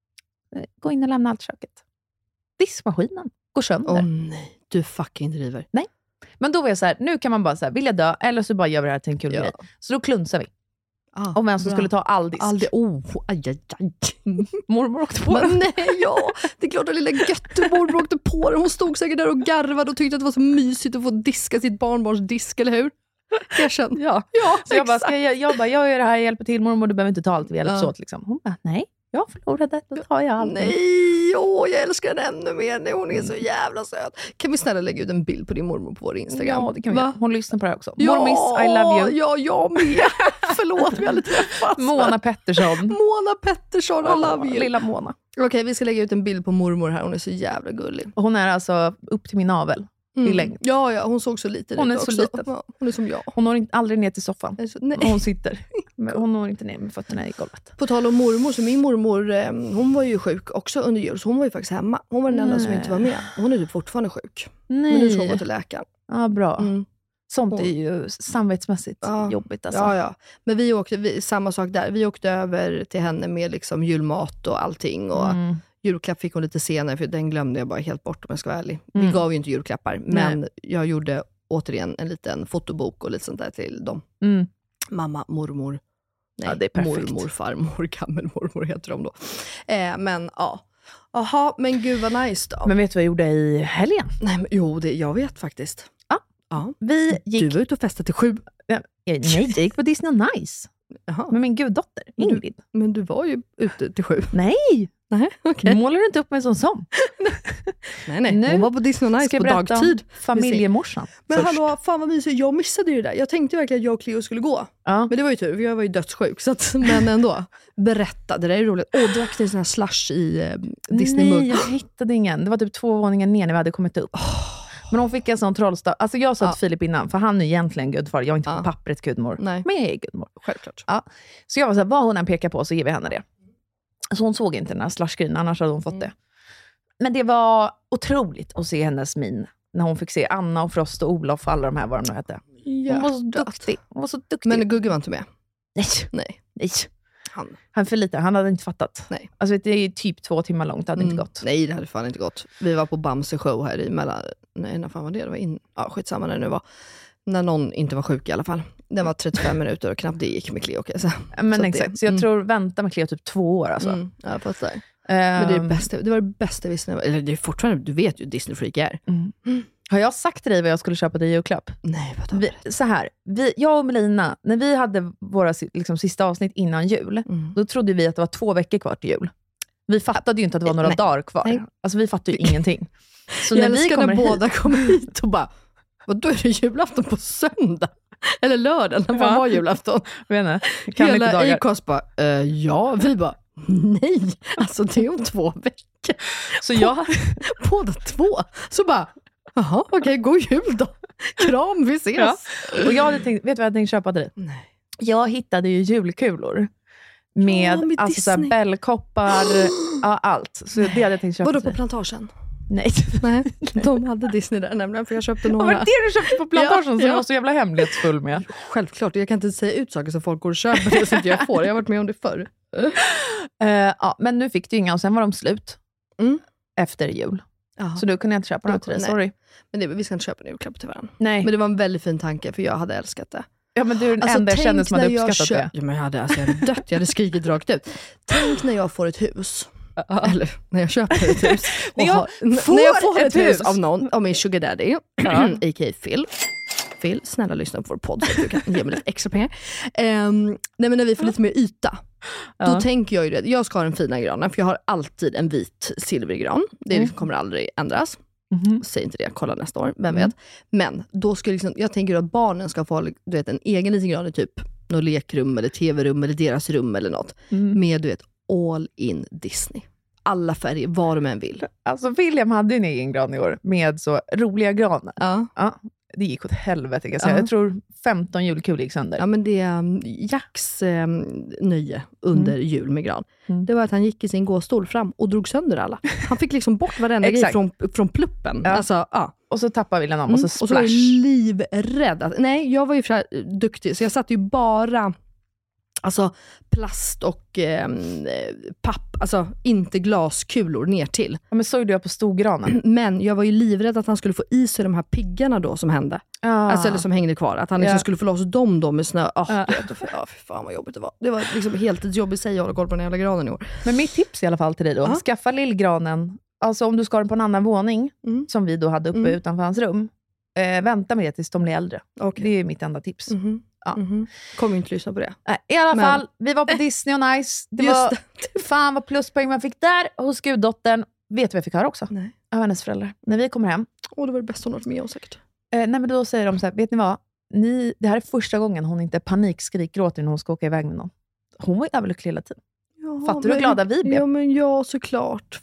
Gå in och lämna allt köket. Diskmaskinen går sönder. Åh oh, nej, du fucking driver. Nej. Men då var jag så här, nu kan man bara så här, vill jag dö eller så bara gör vi det här till en kul ja. grej. Så då klunsar vi. Ah, om vem som bra. skulle ta all disk. All di- oh, aj, aj, aj. Mormor åkte på Men, nej, ja. Det är klart att lilla götte mormor åkte på det. Hon stod säkert där och garvade och tyckte att det var så mysigt att få diska sitt barnbarns disk, eller hur? Jag kände. Ja, ja så jag bara, ska jag, jag bara, jag gör det här, jag hjälper till mormor, du behöver inte ta allt, vi hjälps ja. åt liksom. Hon bara, nej, jag förlorade, då tar jag allt. Nej, åh, jag älskar henne ännu mer. Nej, hon är så jävla söt. Kan vi snälla lägga ut en bild på din mormor på vår Instagram? Ja, det kan vi. Va? Hon lyssnar på det här också. Ja, Mormiss, I love you. Ja, jag med. Förlåt, vi har aldrig träffats. Mona Pettersson. Mona Pettersson, I love you. Lilla Mona. Okej, okay, vi ska lägga ut en bild på mormor här. Hon är så jävla gullig. Och hon är alltså upp till min navel. Mm. I längd. Ja, ja, hon såg så lite hon är också. så liten. Ja, hon är som jag. Hon når inte, aldrig ner till soffan. Så, nej. Hon sitter. Men hon når inte ner med fötterna i golvet. På tal om mormor, så min mormor, hon var ju sjuk också under jul. Så hon var ju faktiskt hemma. Hon var den enda som inte var med. Hon är ju fortfarande sjuk. Nej. Men nu ska hon gå till läkaren. Ja, bra. Mm. Sånt är ju samvetsmässigt ja. jobbigt. Alltså. Ja, ja. Men vi åkte, vi, samma sak där. Vi åkte över till henne med liksom julmat och allting. Och mm. julklapp fick hon lite senare, för den glömde jag bara helt bort om jag ska vara ärlig. Mm. Vi gav ju inte julklappar, men Nej. jag gjorde återigen en liten fotobok och lite sånt där till dem. Mm. Mamma, mormor, nej, ja, det är perfekt. mormor, farmor, gammelmormor heter de då. Eh, men ja, aha, men gud vad nice då. Men vet du vad jag gjorde i helgen? Nej, men, jo, det, jag vet faktiskt. Ja, ja. Vi gick... Du var ute och festade till sju. Ja, nej, jag gick på Disney on Ice. Jaha. Med min guddotter, Ingrid. Men du, men du var ju ute till sju. Nej! Nej, okay. Du målar inte upp mig som som. nej, nej. Nu hon var på Disney on Ice på dagtid. Familjemorsan. Men först. Hallå, fan vad mysigt. Jag missade ju det där. Jag tänkte verkligen att jag och Cleo skulle gå. Ja. Men det var ju tur, för jag var ju dödssjuk. Så att, men ändå. Berätta, det där är roligt. Åh, drack det sån här slush i eh, Disney-mugg. Nej, jag hittade ingen. Det var typ två våningar ner när vi hade kommit upp. Oh. Men hon fick en sån trollstav. Alltså jag sa ja. till Filip innan, för han är egentligen gudfar. Jag är inte ja. på pappret gudmor. Nej. Men jag är gudmor. Självklart. Ja. Så jag var så här, vad hon än pekar på så ger vi henne det. Så hon såg inte den här slushgreen, annars hade hon fått mm. det. Men det var otroligt att se hennes min. När hon fick se Anna och Frost och Olof och alla de här, vad de nu hette. Hon var så duktig. Hon var så duktig. Men Gugge var inte med? Nej. Nej. Nej. Han. Han för lite, han hade inte fattat. Nej. Alltså det är typ två timmar långt, det hade mm. inte gått. Nej, det hade fan inte gått. Vi var på Bamse show här i mellan, nej, när fan var det? Det var in, ja, skitsamma när det nu var. När någon inte var sjuk i alla fall. Den var trettiofem minuter och knappt det gick med Cleo. Okay, så. Men så exakt, det, så jag mm. tror vänta med Cleo typ två år alltså. Mm, jag fattar. Um, Men det är det bästa, det var det bästa vi snöade. Eller det är fortfarande, du vet ju Disney-freak är. Mm. Mm. Har jag sagt till dig vad jag skulle köpa dig i julklapp? Nej, vad vi, så här, vi, jag och Melina, när vi hade våra liksom, sista avsnitt innan jul, mm. då trodde vi att det var två veckor kvar till jul. Vi fattade ju inte att det var några Nej. dagar kvar. Nej. Alltså vi fattade ju ingenting. Så jag när vi kommer när hit, båda kommer hit och bara, vad då är det julafton på söndag? Eller lördag, när ja. var julafton? Jag vet inte, kan hela Acast bara, uh, ja, vi bara, nej, alltså det är om två veckor. Så jag båda två, så bara, jaha, okej, okay, god jul då. Kram, vi ses. Ja. Och jag hade tänkt, vet du vad jag tänkte köpa till dig? Nej. Jag hittade ju julkulor. Med, ja, med alltså såhär bällkoppar, ja, allt. Så det hade jag tänkt köpa. Vadå på Plantagen? Nej. Nej, de hade Disney där nämligen, för jag köpte några. Var det det du köpte på Plantagen ja, som ja. var så jävla hemlighetsfull med? Självklart, jag kan inte säga ut saker som folk går och köper det så inte jag får. Jag har varit med om det förr. Uh, ja, men nu fick du inga och sen var de slut. Mm. Efter jul. Aha. Så du kunde inte köpa något till dig, sorry. Men det, vi ska inte köpa en julklapp till varandra. Nej. Men det var en väldigt fin tanke, för jag hade älskat det. Ja, men du är den alltså, enda jag kände som hade uppskattat köp... det. Ja, men jag hade, alltså, jag hade dött, jag hade skrikit rakt ut. Tänk när jag får ett hus. Uh-huh. Eller när jag köper ett hus. när, jag har, när jag får ett hus, hus av någon, av min sugar daddy, uh-huh. a k a. Phil. Phil, snälla lyssna på vår podd så att du kan ge mig lite extra pengar. Um, nej men när vi får lite mer yta, ja. Då tänker jag ju det. Jag ska ha den fina granen, för jag har alltid en vit silvergran. Det liksom kommer aldrig ändras. Mm-hmm. Säg inte det, kolla nästa år, vem mm. vet. Men då ska liksom, jag tänker att barnen ska få, du vet, en egen liten gran i typ något lekrum eller tv-rum eller deras rum eller något. Mm. Med, du vet, all in Disney. Alla färger, vad de än vill. Alltså William hade en egen gran i år med så roliga granar. Ja. Ja, det gick åt helvete kan jag säga. Ja. Jag tror femton julkulor gick sönder. Ja, men det är um, Jacks um, nöje under mm. jul med gran. Mm. Det var att han gick i sin gåstol fram och drog sönder alla. Han fick liksom bort varenda grej från, från pluppen. Ja. Alltså, ja. Och så tappade William om och så splash. Och så var jag livrädd. Att, nej, jag var ju för duktig så jag satt ju bara... Alltså plast och eh, papp, alltså inte glaskulor ner till. Ja, men så gjorde jag på storgranen. Men jag var ju livrädd att han skulle få i sig de här piggarna då som hände. Ah. Alltså eller som hängde kvar. Att han liksom ja. skulle få loss dem då med snö. Oh, ah. vet, för, oh, för fan vad jobbigt det var. Det var liksom helt ett jobb i sig att hålla koll på den jävla granen i år. Men mitt tips i alla fall till dig då. Ah. Skaffa lillgranen. Alltså om du ska den på en annan våning. Mm. Som vi då hade uppe mm. utanför hans rum. Eh, vänta med det tills de blir äldre. Okay. Det är mitt enda tips. Mm-hmm. Ja. Mm-hmm. Kommer inte lyssna på det. Nej, i alla Men, fall, vi var på äh, Disney och nice. Det var det. Fan vad pluspoäng man fick där hos guddottern. Vet du vad jag fick höra också? Nej. Av hennes föräldrar. När vi kommer hem. Åh, det var det bästa hon varit med om säkert. Eh, nej men då säger de så här, vet ni vad? Ni, det här är första gången hon inte panikskrik-gråter när hon ska åka iväg med någon. Hon var ju överlycklig hela tiden. Jaha, fattar du hur glada vi blev? Ja men ja, såklart.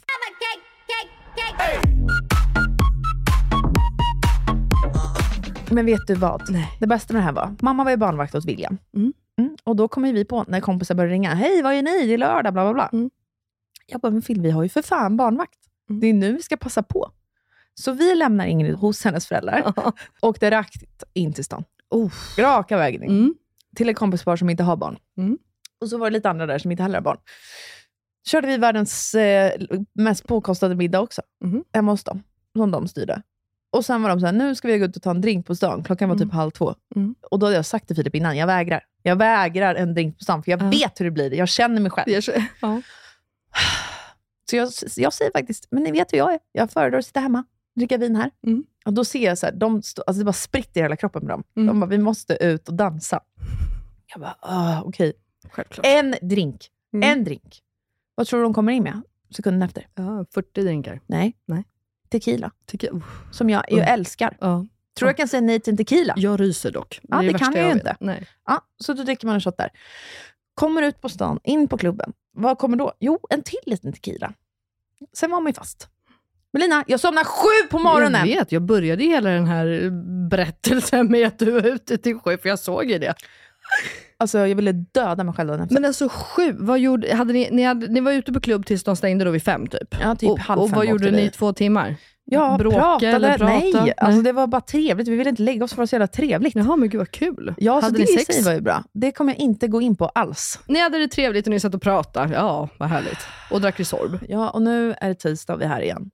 Men vet du vad? Nej. Det bästa med det här var, mamma var ju barnvakt åt William. Mm. Mm. Och då kommer vi på, när kompisar började ringa, hej vad är ni? Det är lördag, bla bla bla. Mm. Jag bara, men Phil, vi har ju för fan barnvakt. Mm. Det är nu vi ska passa på. Så vi lämnar Ingrid hos hennes föräldrar. Och det rakt in till stan. Oh. Raka vägen in. Mm. Till ett kompispar som inte har barn. Mm. Och så var det lite andra där som inte heller har barn. Körde vi världens eh, mest påkostade middag också. Mm. Hemma hos dem. Som de styrde. Och sen var de så här, nu ska vi gå ut och ta en drink på stan. Klockan var typ mm. halv två. Mm. Och då hade jag sagt till Filip innan, jag vägrar. Jag vägrar en drink på stan, för jag mm. vet hur det blir. Jag känner mig själv. Jag känner, ja. Så jag, jag säger faktiskt, men ni vet hur jag är. Jag föredrar att sitta hemma, dricka vin här. Mm. Och då ser jag så här, de stå, alltså det bara spritter i hela kroppen på dem. Mm. De bara, vi måste ut och dansa. Jag bara, ah, okej. Självklart. En drink. Mm. En drink. Vad tror du de kommer in med sekunden efter? Ja, fyrtio drinkar. Nej. Nej. Tequila. Tequila. Uh. Som jag, jag uh. älskar. Uh. Tror jag kan säga nej till en tequila? Jag ryser dock. Ja, det, det kan jag ju inte. Nej. Ja, så då dricker man en shot där. Kommer ut på stan, in på klubben. Vad kommer då? Jo, en till liten tequila. Sen var man ju fast. Melina, jag somnar sju på morgonen. Jag vet, jag började hela den här berättelsen med att du var ute till sju, för jag såg ju det. Alltså jag ville döda mig själv. Men alltså sju, vad gjorde, hade ni, ni, hade, ni var ute på klubb tills de stängde då vid fem typ? Ja, typ och, halv och fem. vad gjorde ni i två timmar? Ja, Bråka pratade, eller prata? Nej, nej, alltså det var bara trevligt. Vi ville inte lägga oss för att så jävla trevligt. Jaha, men gud vad kul. Ja, hade så ni det sex? I sig var ju bra. Det kommer jag inte gå in på alls. Ni hade det trevligt och ni satt och pratade. Ja, vad härligt. Och drack Resorb. Ja, och nu är det tisdag och vi är här igen.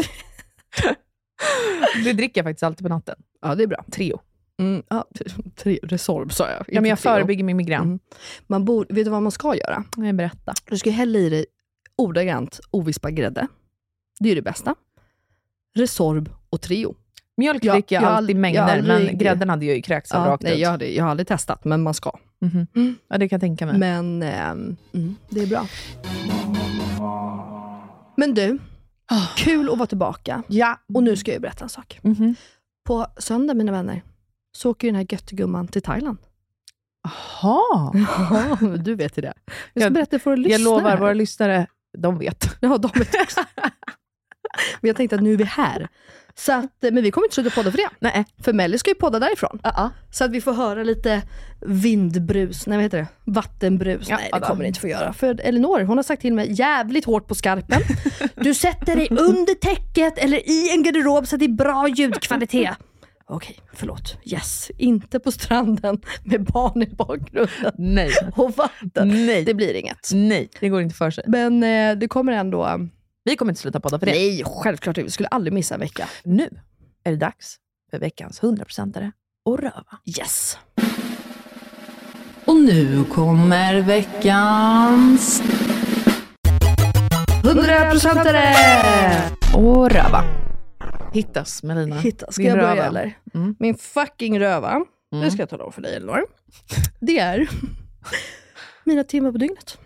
Det dricker jag faktiskt alltid på natten. Ja, det är bra. Trio. Mm, ja, tre, Resorb sa jag. Ja, men jag förebygger min migrän. Mm. Man borde, vet du vad man ska göra? Jag berätta. Du ska hälla i dig ordagrant ovispad grädde. Det är ju det bästa. Resorb och Trio. Mjölk dricker jag, jag alltid mängder, aldrig, men grädden hade jag ju kräkts ja, rakt nej, ut. Jag, hade, jag har aldrig testat, men man ska. Mm-hmm. Mm. Ja, det kan jag tänka mig. Men ähm, mm, det är bra. Men du, oh. kul att vara tillbaka. Ja. Och nu ska jag berätta en sak. Mm-hmm. På söndag, mina vänner, så åker ju den här göttegumman till Thailand. Jaha. Ja, du vet ju det. Jag ska jag, berätta för våra lyssnare. Jag lovar, våra lyssnare, de vet. Ja, de vet också. Men jag tänkte att nu är vi här. Så att, men vi kommer inte sluta podda för det. Nej. För Melly ska ju podda därifrån. Uh-uh. Så att vi får höra lite vindbrus. Nej, vad heter det? Vattenbrus. Ja, Nej, det kommer ni inte få göra. För Elinor, hon har sagt till mig jävligt hårt på skarpen. Du sätter dig under täcket eller i en garderob så att det är bra ljudkvalitet. Okej, förlåt. Yes. Inte på stranden med barn i bakgrunden. Nej. Och vatten. Nej. Det blir inget. Nej, det går inte för sig. Men eh, det kommer ändå... Vi kommer inte sluta podda för det. Nej, självklart. Vi skulle aldrig missa en vecka. Nu är det dags för veckans hundraprocentare och röva. Yes. Och nu kommer veckans hundraprocentare och röva. Hittas Melina. Hittas. Ska Din jag börja röva. eller? Mm. Min fucking röva. Mm. Det ska jag tala om för dig, Elinor. Det är mina timmar på dygnet.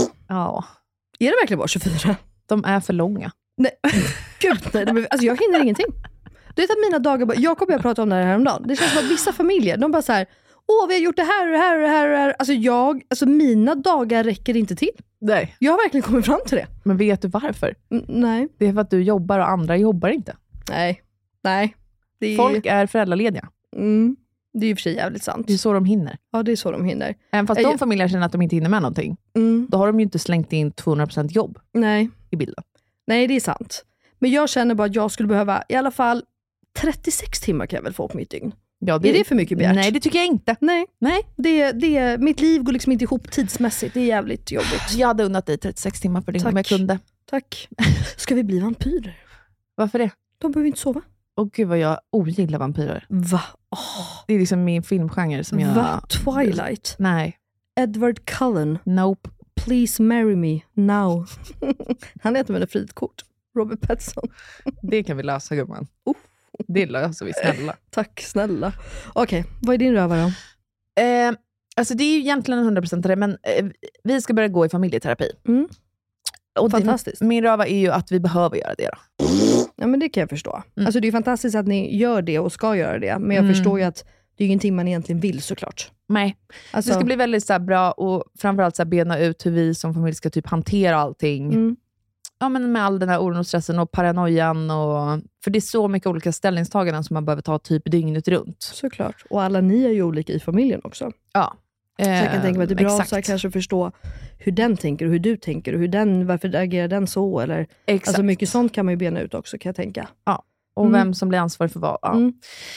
Ja. Är det verkligen bara tjugofyra? De är för långa. Nej, gud nej. Alltså jag hinner ingenting. Du vet att mina dagar bara... Jakob och jag pratade om det här häromdagen. Det känns som att vissa familjer, de bara så här: åh, vi har gjort det här och det här och det här och det här. Alltså jag, alltså mina dagar räcker inte till. Nej. Jag har verkligen kommit fram till det. Men vet du varför? Mm, nej. Det är för att du jobbar och andra jobbar inte. Nej. Nej. Det är, Folk är föräldralediga. Mm, det är ju för sig jävligt sant. Det är så de hinner. Ja, det är så de hinner. Även fast Jag- de familjer känner att de inte hinner med någonting. Mm, Då har de ju inte slängt in tvåhundra procent jobb nej. i bilden. Nej, det är sant. Men jag känner bara att jag skulle behöva i alla fall trettiosex timmar kan jag väl få på mitt dygn. Ja, Är det för mycket begärt? Nej, det tycker jag inte. Nej, Nej. det, det, mitt liv går liksom inte ihop tidsmässigt. Det är jävligt jobbigt. Jag hade unnat dig trettiosex timmar per dygn Tack. om jag kunde. Tack. Ska vi bli vampyrer? Varför det? De behöver inte sova. Åh gud vad jag ogillar vampyrer. Va? Oh, Det är liksom min filmgenre som jag... Va? Twilight? Nej. Edward Cullen. Nope. Please marry me now. Han heter med ett fritkort. Robert Pattinson. Det kan vi lösa, gumman. Oh. Det löser vi, snälla. Tack snälla. Okej, vad är din röva då? Eh, alltså det är ju egentligen hundra procent det, men eh, vi ska börja gå i familjeterapi. Mm. Och det, Fantastiskt. min röva är ju att vi behöver göra det då. Ja, men det kan jag förstå. Mm. Alltså det är fantastiskt att ni gör det och ska göra det. Men jag Mm. förstår ju att det är ingenting man egentligen vill såklart. Nej. Alltså, Det ska bli väldigt så här, bra och framförallt så här, bena ut hur vi som familj ska typ hantera allting. Mm. Ja, men med all den här oron och stressen och paranoian. Och, för det är så mycket olika ställningstaganden som man behöver ta typ dygnet runt. Såklart. Och alla ni är ju olika i familjen också. Ja. Så jag kan tänka mig att det är bra exakt. så här, kanske förstå hur den tänker och hur du tänker. Och hur den, varför agerar den så? Eller, Exakt. alltså mycket sånt kan man ju bena ut också, kan jag tänka. Ja. Och Mm. vem som blir ansvarig för vad. Ja, Mm.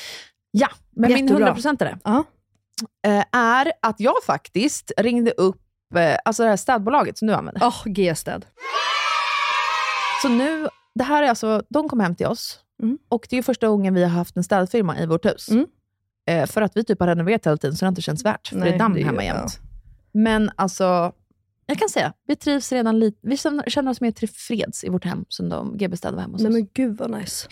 ja men min Jättebra. hundra procent är det. Ja. Eh, är att jag faktiskt ringde upp eh, alltså det här städbolaget som du använder. Åh, G-städ. Så nu, det här är alltså, de kom hem till oss. Mm. Och det är första gången vi har haft en städfirma i vårt hus. Mm. Eh, för att vi typ har renoverat hela tiden så det har inte känns värt. För Nej, det är damm det är- hemma ja. jämt. Men alltså, jag kan säga, vi trivs redan lite. Vi känner känner oss mer tillfreds i vårt hem som de G B-städ var hemma hos Nej oss. men gud vad nice.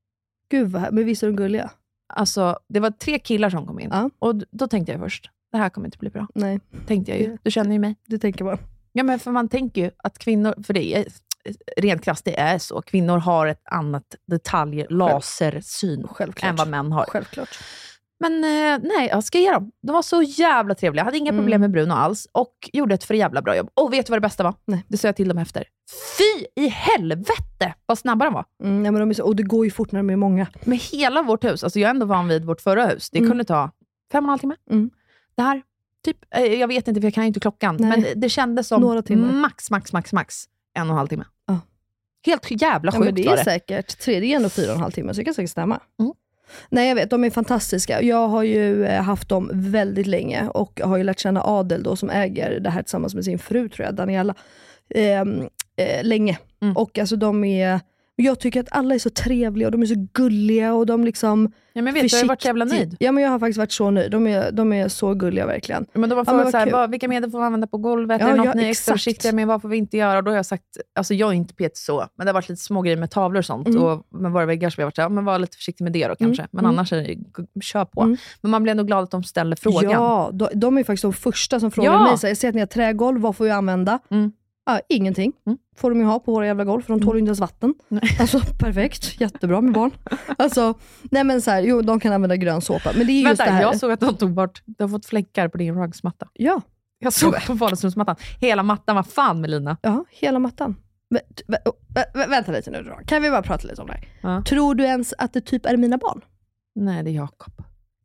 Gud vad här. Men visst är de gulliga? Alltså, det var tre killar som kom in. Ja. Och d- då tänkte jag först, det här kommer inte bli bra. Nej, Tänkte jag ju. Det- Du känner ju mig. det tänker man. Ja, men för man tänker ju att kvinnor, för det är rent krasst, det är så. Kvinnor har ett annat detalj, lasersyn Självklart. än vad män har. Självklart. Men eh, nej, jag ska ge dem. De var så jävla trevliga. Jag hade inga Mm. problem med Bruno alls. Och gjorde ett för jävla bra jobb. Och vet du vad det bästa var? Nej. Det sa jag till dem efter. Fy i helvete vad snabba de var. Mm, ja, men de är så, och det går ju fort när de är många. Med hela vårt hus. Alltså jag är ändå van vid vårt förra hus. Det Mm. kunde ta fem och en halv timme. Mm. Det här, typ, eh, jag vet inte för jag kan ju inte klockan. Nej. Men det kändes som Några timmar. max, max, max, max en och en halv timme. Ja. Helt jävla Ja, sjukt men det var är det. säkert. Tre, det är ändå fyra och en halv timme, så det kan säkert stämma. Mm. Nej, jag vet, de är fantastiska. Jag har ju eh, haft dem väldigt länge och har ju lärt känna Adel då, som äger det här tillsammans med sin fru, tror jag, Daniela, eh, eh, länge. Mm. Och alltså de är... Jag tycker att alla är så trevliga och de är så gulliga och de liksom... Ja, men vet du, jag har varit så jävla försiktigt- nöjd. Ja, men jag har faktiskt varit så nöjd. De är, de är så gulliga verkligen. Men då var Ja, frågan men vad så här, kul. vad, vilka medel får man använda på golvet? Ja, är det något ja, ni är extra exakt. försiktiga med? Vad får vi inte göra? Och då har jag sagt, alltså jag är inte petig så, men det har varit lite små grejer med tavlor och sånt. Mm. Och med våra väggar som jag har varit så här, men var lite försiktig med det då kanske. Men Mm. annars är det, g- kör på. Mm. Men man blir ändå glad att de ställer frågan. Ja, de, de är faktiskt de första som frågar Ja. mig. Så här, jag ser att ni har trägolv, vad får jag använda? Mm. Ja, ingenting. Mm. Får de ju ha på våra jävla golv, för de tål ju inte ens vatten. Alltså perfekt, jättebra med barn. Alltså, nej men så här, jo, de kan använda grön såpa. Men det är just Vänta, det här. jag såg att de tog bort, de har fått fläckar på din rugsmatta. Ja, Jag såg på vardagsrumsmattan. Hela mattan, vad fan Melina? ja, hela mattan. Vä- vä- vä- vä- vänta lite nu då. Kan vi bara prata lite om det här? Ja. Tror du ens att det typ är mina barn? Nej, det är Jakob.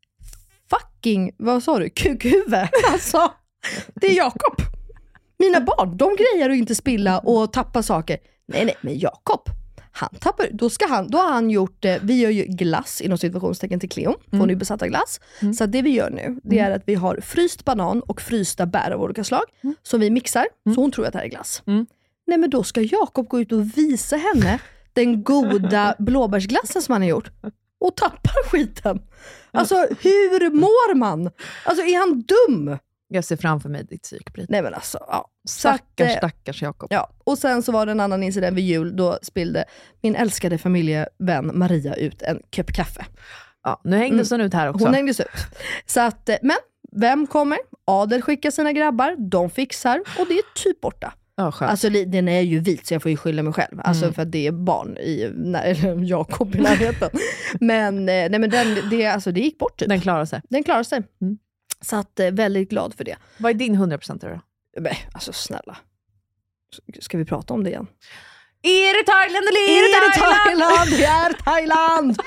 Fucking, vad sa du? Kukhuvud. Alltså, det är Jakob. Mina barn, de grejer att inte spilla och tappa saker. Nej, nej, men Jakob, han tappar, då ska han, då har han gjort, eh, vi gör ju glass inom situationstecken till Cleo. Hon är ju besatt av glass. Mm. Så att det vi gör nu, det är att vi har fryst banan och frysta bär av olika slag. Som vi mixar, så hon tror att det här är glass. Mm. Nej, men då ska Jakob gå ut och visa henne den goda blåbärsglassen som han har gjort. Och tappar skiten. Alltså, hur mår man? Alltså, är han dum? Jag ser framför mig ditt psykbryt. Nej men alltså, ja. Stackars, att, stackars Jakob. Ja, och sen så var det en annan incident vid jul. Då spillde min älskade familjevän Maria ut en kopp kaffe. Ja, nu hängdes hon ut här också. Hon hängdes ut. Så att, men vem kommer? Adel skickar sina grabbar, de fixar och det är typ borta. Ja, skönt. Alltså den är ju vit så jag får ju skylla mig själv. Alltså Mm. för att det är barn i, eller Jakob i närheten. Men, nej, men den, det, alltså, det gick bort typ. Den klarar sig. Den klarar sig. Mm. Så att, eh, väldigt glad för det. Vad är din hundra procent då? Men, alltså snälla. Ska vi prata om det igen? Är det Thailand eller är, Är det det Thailand? Thailand? Det är Thailand!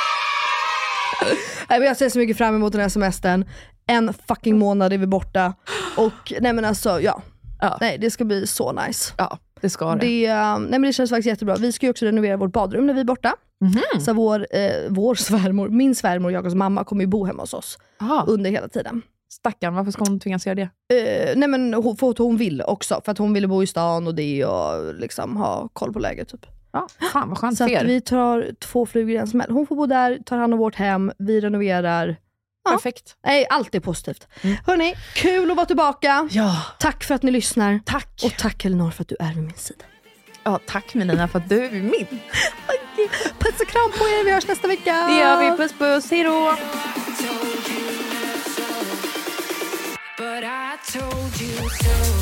Nej, men jag ser så mycket fram emot den här semestern. En fucking månad är vi borta. Och nej men alltså, ja. Ja. Nej, det ska bli så nice. Ja, det ska det. Det, uh, nej men det känns faktiskt jättebra. Vi ska ju också renovera vårt badrum när vi är borta. Mhm. Så vår, eh, vår svärmor, min svärmor och Jakobs mamma kommer ju bo hemma hos oss Aha. under hela tiden. Stackarn, varför ska hon tvingas göra det? Uh, nej men hon, för att hon vill också. För att hon ville bo i stan och det och liksom ha koll på läget typ. Ja, fan vad skönt Så för att er. vi tar två flugor i en smäll. Hon får bo där, tar hand om vårt hem, vi renoverar. Ja. Perfekt. Nej, allt är positivt. Mm. Hörrni, kul att vara tillbaka. Ja. Tack för att ni lyssnar. Tack. Och tack Elinor för att du är vid min sida. Ja, tack Melina för att du är min. Puss och kram på er, vi hörs nästa vecka. Det gör vi, puss puss, hej då. But I told you so.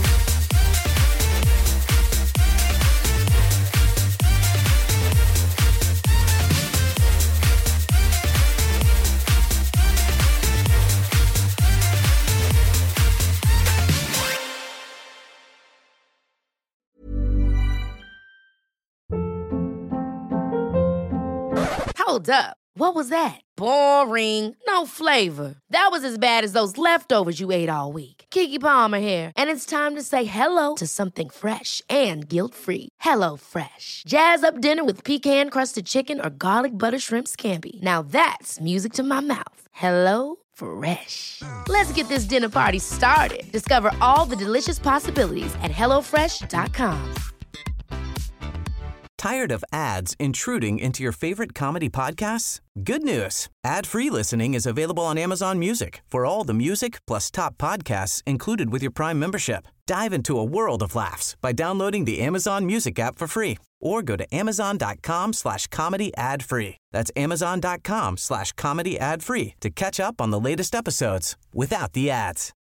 Hold up. What was that? Boring. No flavor. That was as bad as those leftovers you ate all week. Keke Palmer here, and it's time to say hello to something fresh and guilt-free. Hello Fresh. Jazz up dinner with pecan-crusted chicken or garlic butter shrimp scampi. Now that's music to my mouth. Hello Fresh. Let's get this dinner party started. Discover all the delicious possibilities at hello fresh dot com. Tired of ads intruding into your favorite comedy podcasts? Good news. Ad-free listening is available on Amazon Music for all the music plus top podcasts included with your Prime membership. Dive into a world of laughs by downloading the Amazon Music app for free or go to amazon.com slash comedy ad free. That's amazon.com slash comedy ad free to catch up on the latest episodes without the ads.